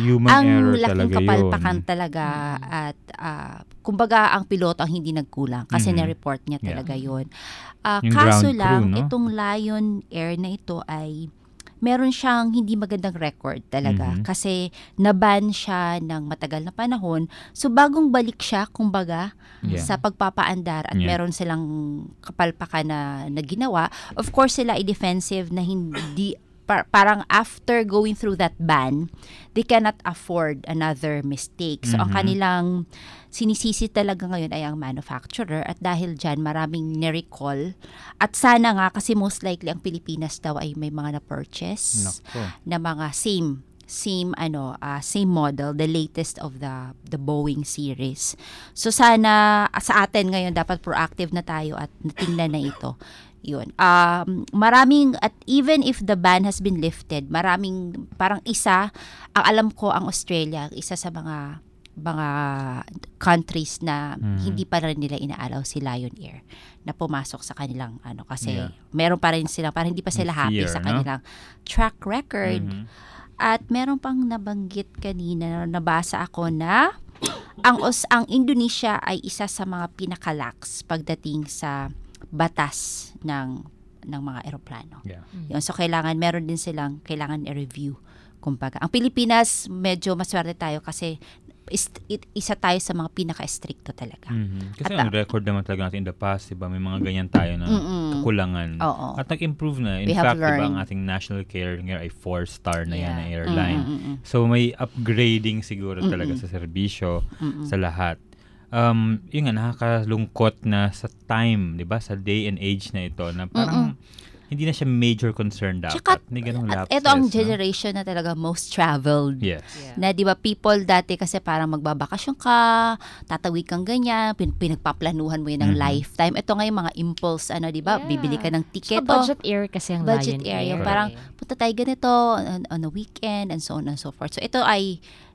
kapalpakan talaga at kumbaga ang piloto ang hindi nagkulang kasi na-report niya talaga yun. Kaso lang, itong Lion Air na ito ay meron siyang hindi magandang record talaga kasi naban siya ng matagal na panahon. So, bagong balik siya, kumbaga, sa pagpapaandar at meron silang kapalpakan na ginawa. Of course, sila ay defensive na hindi, parang after going through that ban, they cannot afford another mistake. So, ang kanilang sinisisi talaga ngayon ay ang manufacturer at dahil dyan maraming ni-recall at sana nga kasi most likely ang Pilipinas daw ay may mga na-purchase na mga same model, the latest of the Boeing series. So sana sa atin ngayon dapat proactive na tayo at natingnan na ito. Yun. Maraming, at even if the ban has been lifted, maraming, parang ang alam ko ang Australia, isa sa mga countries na hindi pa rin nila inaalaw si Lion Air na pumasok sa kanilang kasi meron pa rin sila, parang hindi pa sila happy sa kanilang track record. At meron pang nabanggit kanina, nabasa ako na ang Indonesia ay isa sa mga pinakalax pagdating sa batas ng mga eroplano. Yun, so kailangan i-review. Kumbaga, ang Pilipinas medyo maswerte tayo kasi isa tayo sa mga pinaka-stricto talaga. Kasi ang record naman talaga natin in the past, diba? May mga ganyan tayo na kakulangan. At nag-improve na. In fact, diba, ang ating national carrier ay 4-star na yan na airline. So may upgrading siguro talaga sa serbisyo sa lahat. Yun nga, nakakalungkot na sa time, di ba? Sa day and age na ito, na parang hindi na siya major concern dapat. Tsaka, may ganung lapses. Ito ang generation na talaga most traveled. Yes. Na di ba people dati kasi parang magbabakasyon ka, tatawid kang ganyan, pinagpaplanuhan mo yun ng lifetime. Ito ngayon mga impulse, di ba? Bibili ka ng ticket. Budget air kasi ang budget Lion Air. Yung parang punta tayo ganito on a weekend and so on and so forth. So ito ay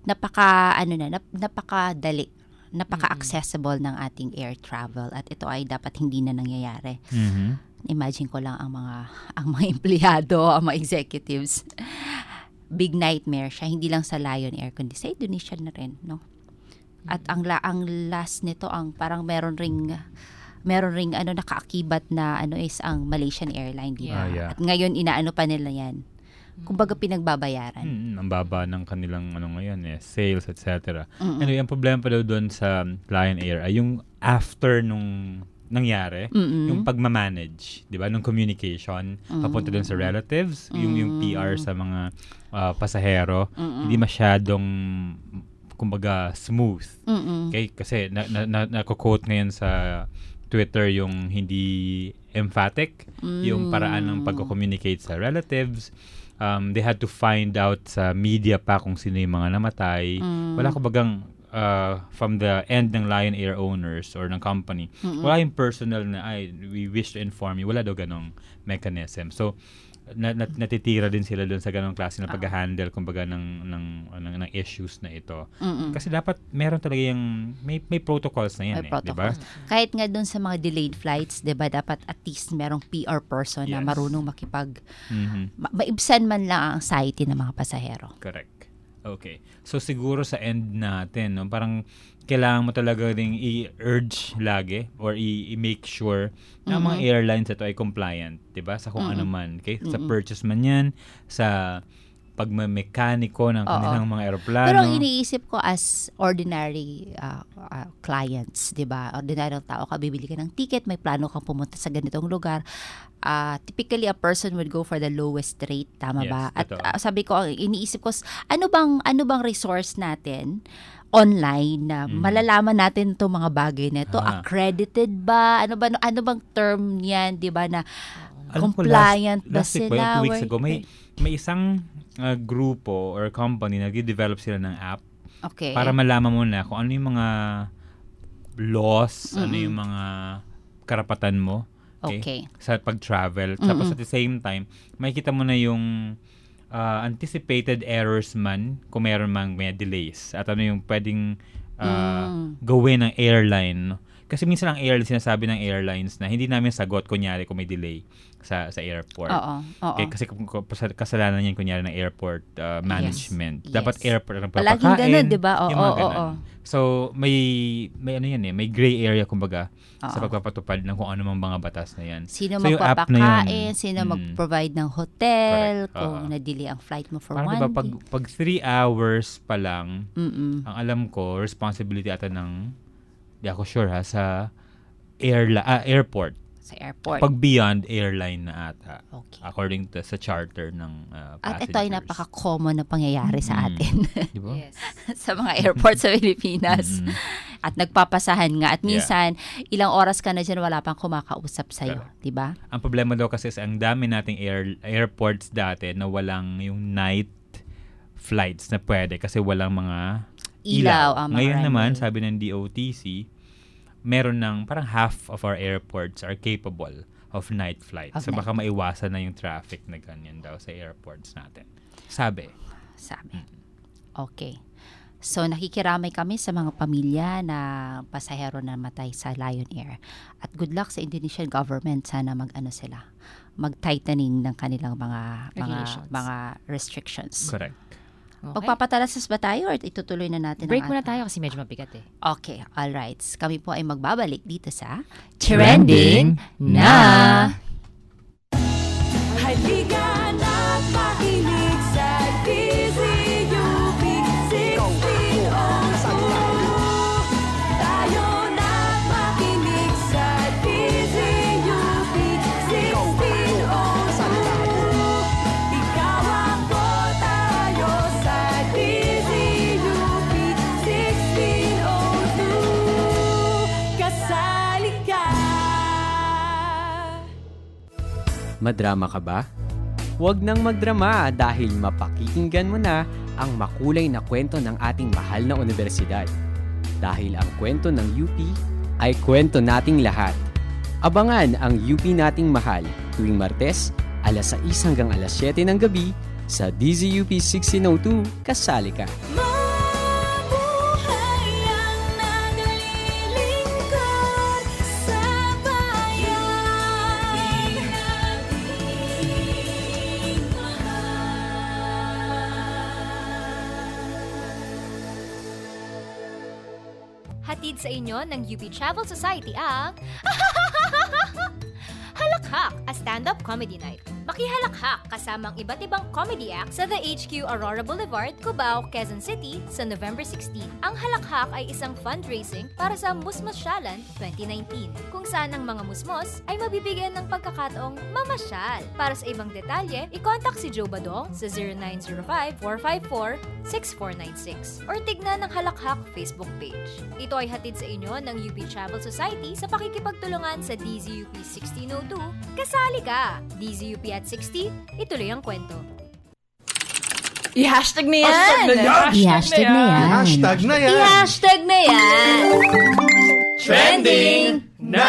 napakadali, napaka-accessible ng ating air travel at ito ay dapat hindi na nangyayari. Imagine ko lang ang mga empleyado, ang mga executives. Big nightmare siya, hindi lang sa Lion Air kundi sa Indonesia na rin, no? At ang last nito ang parang meron ring nakaakibat na is ang Malaysian Airline, di ba? At ngayon inaano pa nila 'yan. Kumbaga pinagbabayaran. Ang baba ng kanilang ngayon, sales, etc. Anyway, ang problema pa daw doon sa Lion Air ay yung after nung nangyari, yung pagmamanage, di ba? Nung communication, papunta doon sa relatives, yung PR sa mga pasahero, hindi masyadong kumbaga smooth. Okay? Kasi nako-quote ngayon sa Twitter yung hindi emphatic, yung paraan ng pag-communicate sa relatives. They had to find out sa media pa kung sino yung mga namatay. Wala ko bagang from the end ng Lion Air owners or ng company, wala yung personal na, we wish to inform you. Wala daw ganong mechanism. So, natitira din sila doon sa ganong klase ng pag-handle kumbaga ng issues na ito. Kasi dapat meron talaga yung may protocols na yan, di ba? Kahit nga doon sa mga delayed flights, di ba, dapat at least merong PR person na marunong maibsan man lang ang anxiety ng mga pasahero. Correct. Okay. So siguro sa end natin, no, parang kailangan mo talaga ding i-urge lagi or i-make sure na mga airlines ito ay compliant, 'di ba? Sa kung ano man, okay? Sa purchase man 'yan, sa pagmamekaniko ng kanilang mga eroplano. Pero ang iniisip ko as ordinary clients, 'di ba? Ordinary tao ka, bibili ka ng ticket, may plano kang pumunta sa ganitong lugar. Typically a person would go for the lowest rate, tama ba? At sabi ko, iniisip ko, ano bang resource natin online na malalaman natin itong mga bagay na ito? Accredited ba? Ano bang term niyan, 'di ba, na compliant ba sila? 2 weeks ago, may isang grupo or company na nag-develop sila ng app para malaman mo na kung ano yung mga laws, ano yung mga karapatan mo Okay. Sa pag-travel. Tapos at the same time, makikita mo na yung anticipated errors man kung meron mang may delays. At ano yung pwedeng gawin ng airline. Kasi minsan ang sinasabi ng airlines na hindi namin sagot kunyari kung may delay sa airport. Oo. Okay, kasi kasalanan yan kunyari ng airport management. Yes. Dapat airport ang papakain. Palaging ganun, di ba? Oo. So, may ano yan may gray area kumbaga sa pagpapatupad ng kung ano mang mga batas na yan. Sino so, magpapakain, sino mag-provide ng hotel, kung na-delay ang flight mo for parang 1 day. Pag 3 hours pa lang, ang alam ko, responsibility ata ng di ako sure sa airport. Sa airport. Pag beyond airline na ata. Okay. According to sa charter ng passengers. At ito ay napaka-common na pangyayari sa atin. Diba? Yes. Sa mga airport sa Pilipinas. At nagpapasahan nga. At minsan, ilang oras ka na dyan, wala pang kumakausap sa'yo. Diba? Ang problema daw kasi ang dami nating airports dati na walang yung night flights na pwede kasi walang mga ilaw. Ngayon naman, sabi ng DOTC, meron ng parang half of our airports are capable of night flights. So baka maiwasan na yung traffic na ganyan daw sa airports natin. Sabi. Okay. So nakikiramay kami sa mga pamilya na pasahero na matay sa Lion Air. At good luck sa Indonesian government. Sana mag-tightening ng kanilang mga restrictions. Correct. Okay. Magpapatalasas ba tayo or itutuloy na natin? Break muna tayo kasi medyo mabigat Okay, alright. Kami po ay magbabalik dito sa Trending na! Halika na't makinig sa DZUP 1602. Tayo na't makinig sa DZUP 1602. Ikaw ako, tayo sa DZUP 1602. Kasali ka. Madrama ka ba? Huwag nang magdrama dahil mapakikinggan mo na ang makulay na kwento ng ating mahal na universidad. Dahil ang kwento ng UP ay kwento nating lahat. Abangan ang UP nating mahal tuwing Martes, alas 6 hanggang alas 7 ng gabi sa DZUP 1602. Kasali ka! Hatid sa inyo ng UP Travel Society ang Halakhak, a stand-up comedy night. Makihalakhak kasamang iba't ibang comedy act sa The HQ Aurora Boulevard, Cubao, Quezon City sa November 16. Ang Halakhak ay isang fundraising para sa Musmosyalan 2019, kung saan ang mga musmos ay mabibigyan ng pagkakataong mamasyal. Para sa ibang detalye, i-contact si Joe Badong sa 0905-454-6496 or tignan ng Halakhak Facebook page. Ito ay hatid sa inyo ng UP Travel Society sa pakikipagtulungan sa DZUP 1602. Kasali ka! DZUP at 60, ituloy ang kwento. I-hashtag na yan! I-hashtag na yan! Hashtag na yan! I-hashtag na yan! Trending na!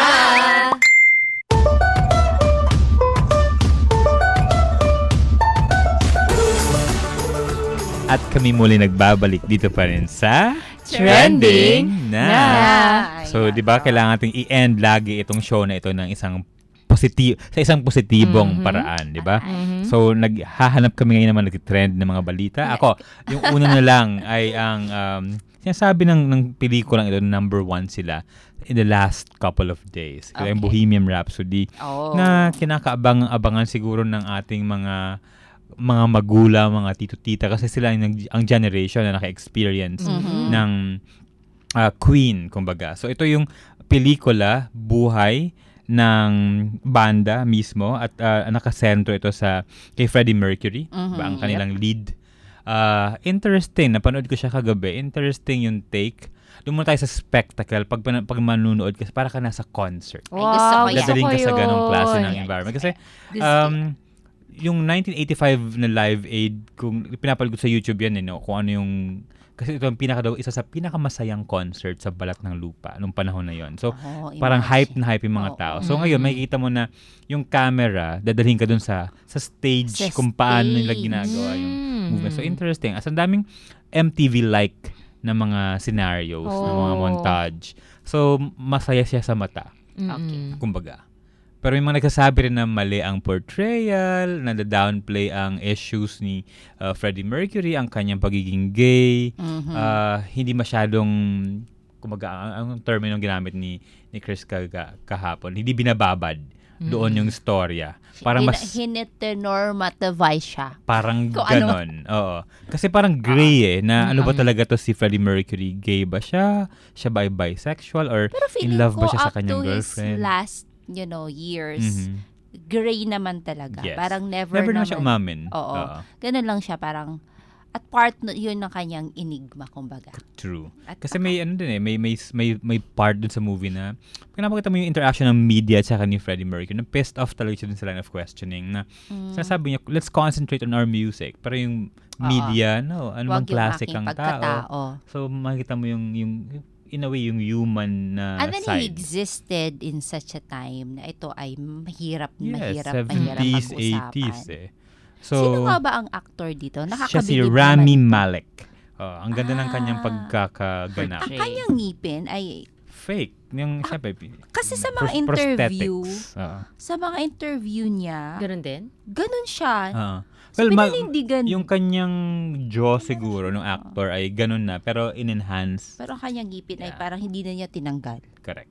At kami muli nagbabalik dito pa rin sa Trending na! So, di ba, kailangan natin i-end lagi itong show na ito ng isang positibong paraan, di ba? So, naghahanap kami ngayon naman nag-trend ng mga balita. Ako, yung una na lang ay ang sinasabi ng pelikulang ito, number 1 sila in the last couple of days. Kaya yung Bohemian Rhapsody na kinakaabang-abangan siguro ng ating mga magulang, mga tito-tita kasi sila ang generation na naka-experience ng Queen, kumbaga. So, ito yung pelikula, buhay ng banda mismo at nakasentro ito kay Freddie Mercury, ang kanilang lead. Interesting, napanood ko siya kagabi. Interesting yung take. Doon muna tayo sa spectacle pag manunood kasi para ka nasa concert. Wow, dadaling ka sa ganong klase ng environment. Kasi yung 1985 na Live Aid, kung pinapanood ko sa YouTube yan, kung ano yung Kasi ito ang isa sa pinakamasayang concert sa balat ng lupa nung panahon na yon. So, parang hype na hype yung mga tao. So, ngayon, makikita mo na yung camera, dadalhin ka dun sa stage kung paano nila ginagawa yung movement. So, interesting. As ang daming MTV-like na mga scenarios, na mga montage. So, masaya siya sa mata. Kumbaga. Pero may mga nagsasabi rin na mali ang portrayal, na downplay ang issues ni Freddie Mercury, ang kanyang pagiging gay, hindi masyadong, kumbaga, ang term yung ginamit ni Chris kahapon, hindi binababad doon yung storya. Parang mas hinetenormativize siya. Parang ganon. Oo. Kasi parang gray na ano ba talaga to si Freddie Mercury? Gay ba siya? Siya ba ay bisexual? Or in love ba siya sa kanyang girlfriend? Pero feeling ko up to his last years, gray naman talaga. Yes. Parang never naman siya umamin. Oo. Ganun lang siya. Parang, at part yun ng kanyang enigma, kumbaga. True. Kasi may ano din may part dun sa movie na pinapakita mo yung interaction ng media at saka ni Freddie Mercury, na pissed off talaga siya dun sa line of questioning na sinasabi niya, let's concentrate on our music. Pero yung media, ano bang classic ang tao. So makikita mo yung in a way, yung human na and then side. he existed in such a time na ito ay mahirap 70s, 80s So, sino nga ba ang actor dito? Siya si Rami Malek. Ang ganda ng kanyang pagkakaganap. Ang kanyang ngipin ay fake. Yung, kasi sa mga interview niya, ganun din? Ganun siya. Well, yung kanyang jaw siguro ng actor ay ganun na, pero in-enhance. Pero ang kanyang ngipin ay parang hindi na niya tinanggal. Correct.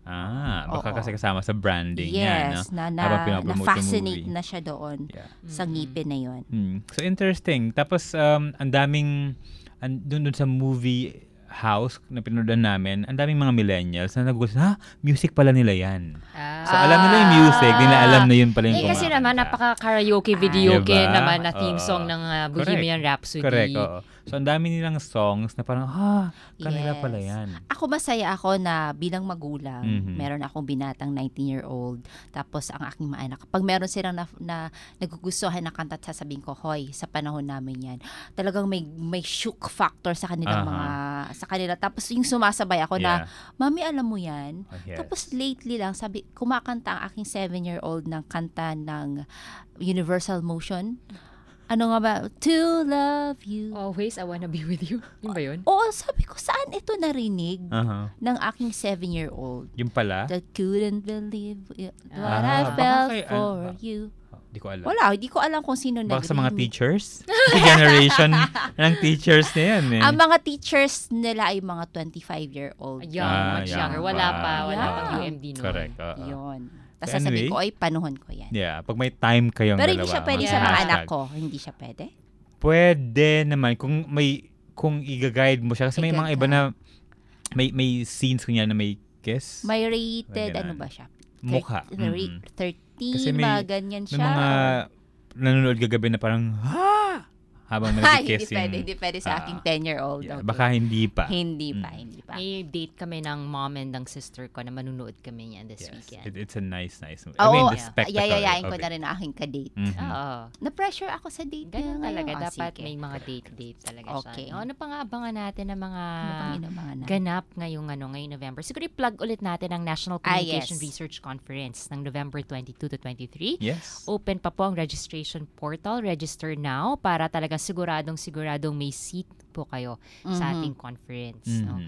Baka kasi kasama sa branding niya. Yes, na-fascinate na siya doon sa ngipin na yun. So, interesting. Tapos, ang daming, doon sa movie house na pinundan namin, ang daming mga millennials na nagugulat, music pala nila yan. So, alam nila yung music, nila alam na yun pala yung kumanta. Kasi naman, napaka-karaoke videoke naman na theme song ng Bohemian Rhapsody. Correct, oo. So, ang dami nilang songs na parang, kanila pala yan. Ako masaya ako na bilang magulang, meron akong binatang 19-year-old, tapos ang aking mga anak, kapag meron silang na nagugustuhan na kanta at sasabihin ko, hoy, sa panahon namin yan, talagang may shook factor sa kanilang sa kanila. Tapos yung sumasabay ako na, Mami, alam mo yan? Tapos lately lang, kumakanta ang aking 7-year-old ng kanta ng Universal Motion. Ano nga ba? To love you. Always, I wanna be with you. Yung ba yun? Oo, sabi ko, saan ito narinig ng aking 7-year-old? Yung pala? That couldn't believe what I felt for you. Di ko alam. Wala, di ko alam kung sino nag-remake. Baka sa mga teachers? Generation ng teachers na yan. Ang mga teachers nila ay mga 25-year-old. Much younger. Wala pang UMD noon. Correct. Yun. Tapos sasabihin ko, ay, panahon ko yan. Yeah, pag may time kayong pero dalawa. Pero hindi siya pwede sa mga anak ko. Hindi siya pwede? Pwede naman. Kung i-guide mo siya. Kasi may mga iba na may scenes kunya na may kiss. May rated, ano ba siya? Mukha. 13 kasi ba, ganyan siya. May mga nanonood kagabi na parang, habang nag-kiss hindi pwede sa aking 10-year-old. Baka hindi pa. Hindi pa. May date kami ng mom and ng sister ko na manunood kami niyan this weekend. It's a nice movie. The spectacle. Yayayain ko na rin ang aking ka-date. Na-pressure ako sa date. Ganun talaga. Dapat may mga date talaga siya. Ano pa nga abangan natin ng mga ganap ngayong November? Siguro i-plug ulit natin ang National Communication Research Conference ng November 22 to 23. Yes. Open pa po ang registration portal. Register now para talaga siguradong may seat po kayo sa ating conference. No?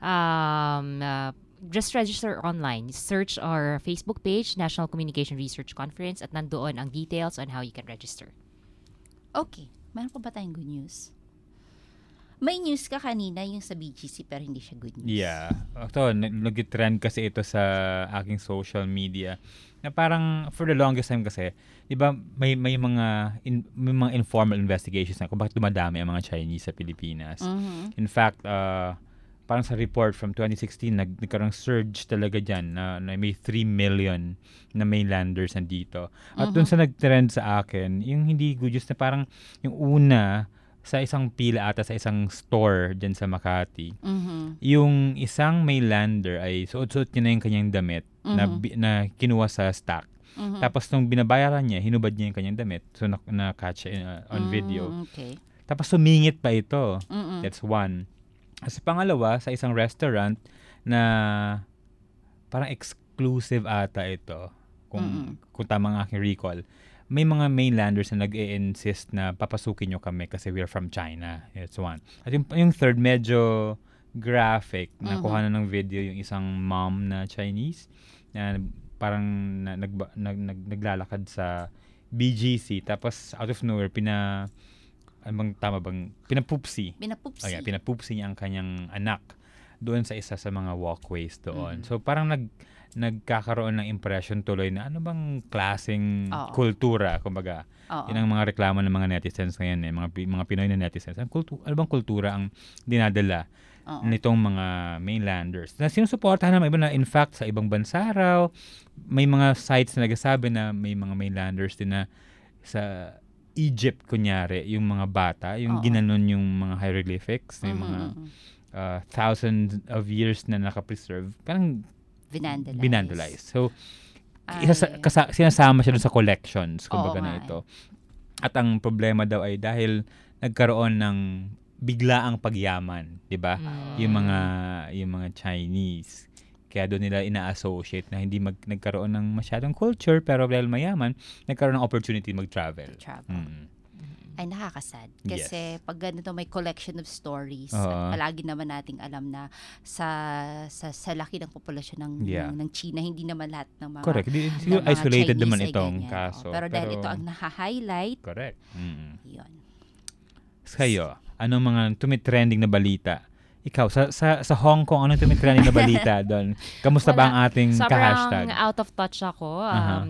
Just register online. Search our Facebook page, National Communication Research Conference, at nandoon ang details on how you can register. Okay. Meron pa ba tayong good news? May news ka kanina yung sa BGC pero hindi siya good news. Yeah. Ito, nag-trend kasi ito sa aking social media. Na parang for the longest time kasi, 'di ba, may mga informal investigations na kung bakit dumadami ang mga Chinese sa Pilipinas. In fact, parang sa report from 2016 nagkaroong surge talaga diyan na may 3 million na mainlanders nandito. At doon sa nag-trend sa akin, yung hindi good news na parang yung una sa isang pila ata sa isang store dyan sa Makati. Yung isang mainlander ay suot-suot niya na yung kanyang damit na kinuha sa stock. Tapos nung binabayaran niya, hinubad niya yung kanyang damit. So na-catch on video. Okay. Tapos sumingit pa ito. That's one. As pangalawa, sa isang restaurant na parang exclusive ata ito, kung tama ang aking recall, may mga mainlanders na nag-i-insist na papasukin nyo kami kasi we're from China. That's one. At yung third, medyo graphic. Nakuha na ng video yung isang mom na Chinese na parang naglalakad sa BGC. Tapos out of nowhere, pinapupsi. Pinapupsi niya ang kanyang anak doon sa isa sa mga walkways doon. So parang nagkakaroon ng impression tuloy na ano bang klaseng kultura, kumbaga. Yun ang mga reklamo ng mga netizens ngayon, mga Pinoy na netizens. Ano bang kultura ang dinadala nitong mga mainlanders? Na sinusuportahan ng iba na in fact sa ibang bansa raw, may mga sites na nagsasabi na may mga mainlanders din na sa Egypt, kunyari, yung mga bata, yung ginanon yung mga hieroglyphics, yung mga thousands of years na nakapreserve, parang vinandalize. So, sinasama siya dun sa collections, kumbaga na ito. At ang problema daw ay dahil nagkaroon ng biglaang pagyaman, di ba? Yung mga Chinese. Kaya doon nila ina-associate na hindi nagkaroon ng masyadong culture, pero dahil mayaman, nagkaroon ng opportunity mag-travel. Ay, nakakasad. Kasi pag ganito may collection of stories, at palagi naman nating alam na sa laki ng populasyon ng China, hindi naman lahat ng mga correct. Isolated Chinese naman itong kaso. Pero dahil ito ang naha-highlight. Correct. Yun. Kayo, anong mga tumitrending na balita? Ikaw, sa Hong Kong, anong tumitrending na balita doon? Kamusta ba ang ating ka-hashtag? Sobrang out of touch ako.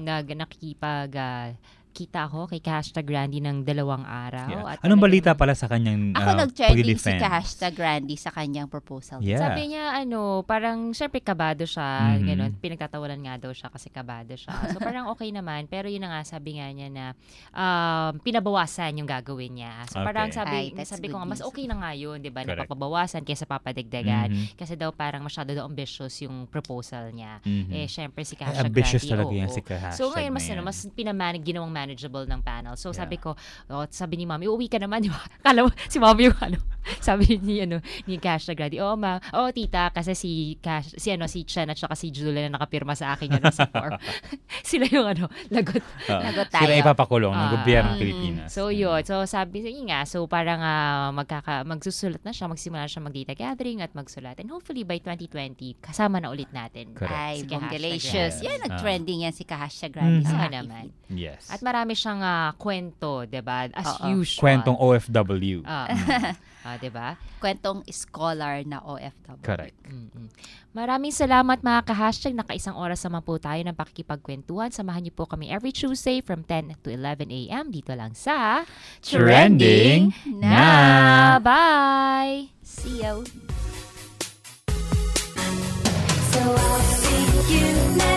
Nakikita ako kay ka-hashtag Randy ng 2 araw. At anong balita pala sa kanyang ako nag-trending si ka-hashtag Randy sa kanyang proposal. Sabi niya, parang syempre kabado siya. Ganun. Pinagtatawanan nga daw siya kasi kabado siya. So parang okay naman. Pero yun na nga, sabi nga niya na pinabawasan yung gagawin niya. So parang sabi ko nga, mas okay na nga yun, di ba? Napapabawasan kaysa papadagdagan. Kasi daw parang masyado daw ambitious yung proposal niya. Syempre si ka-hashtag Randy. Ambitious talaga yan si ka-hashtag. So ngayon, mas ginawang manageable ng panel. So sabi ko, sabi ni Mami, uuwi ka naman, di ba? Kala mo, si Mami yung sabi ni ka-hashtag Randy, tita, kasi si Chen at saka si Julia na nakapirma sa akin sa form. Sila yung lagot tayo. Sila ipapakulong ng gobyerno ng Pilipinas. So yun. So sabi nga, so parang magsusulat na siya, magsimula na siya mag-data gathering at magsulat. And hopefully by 2020, kasama na ulit natin. Ay, bonggalicious. Yan, nag-trending yan si ka-hashtag Randy sa naman. Yes. At marami siyang kwento, diba? As usual. Kwentong OFW. Diba? Kwentong scholar na OFW. Correct. Maraming salamat mga ka-hashtag. Naka-1 oras naman po tayo ng pakikipagkwentuhan. Samahan niyo po kami every Tuesday from 10 to 11 a.m. dito lang sa Trending na! Bye! See you! So I'll see you now.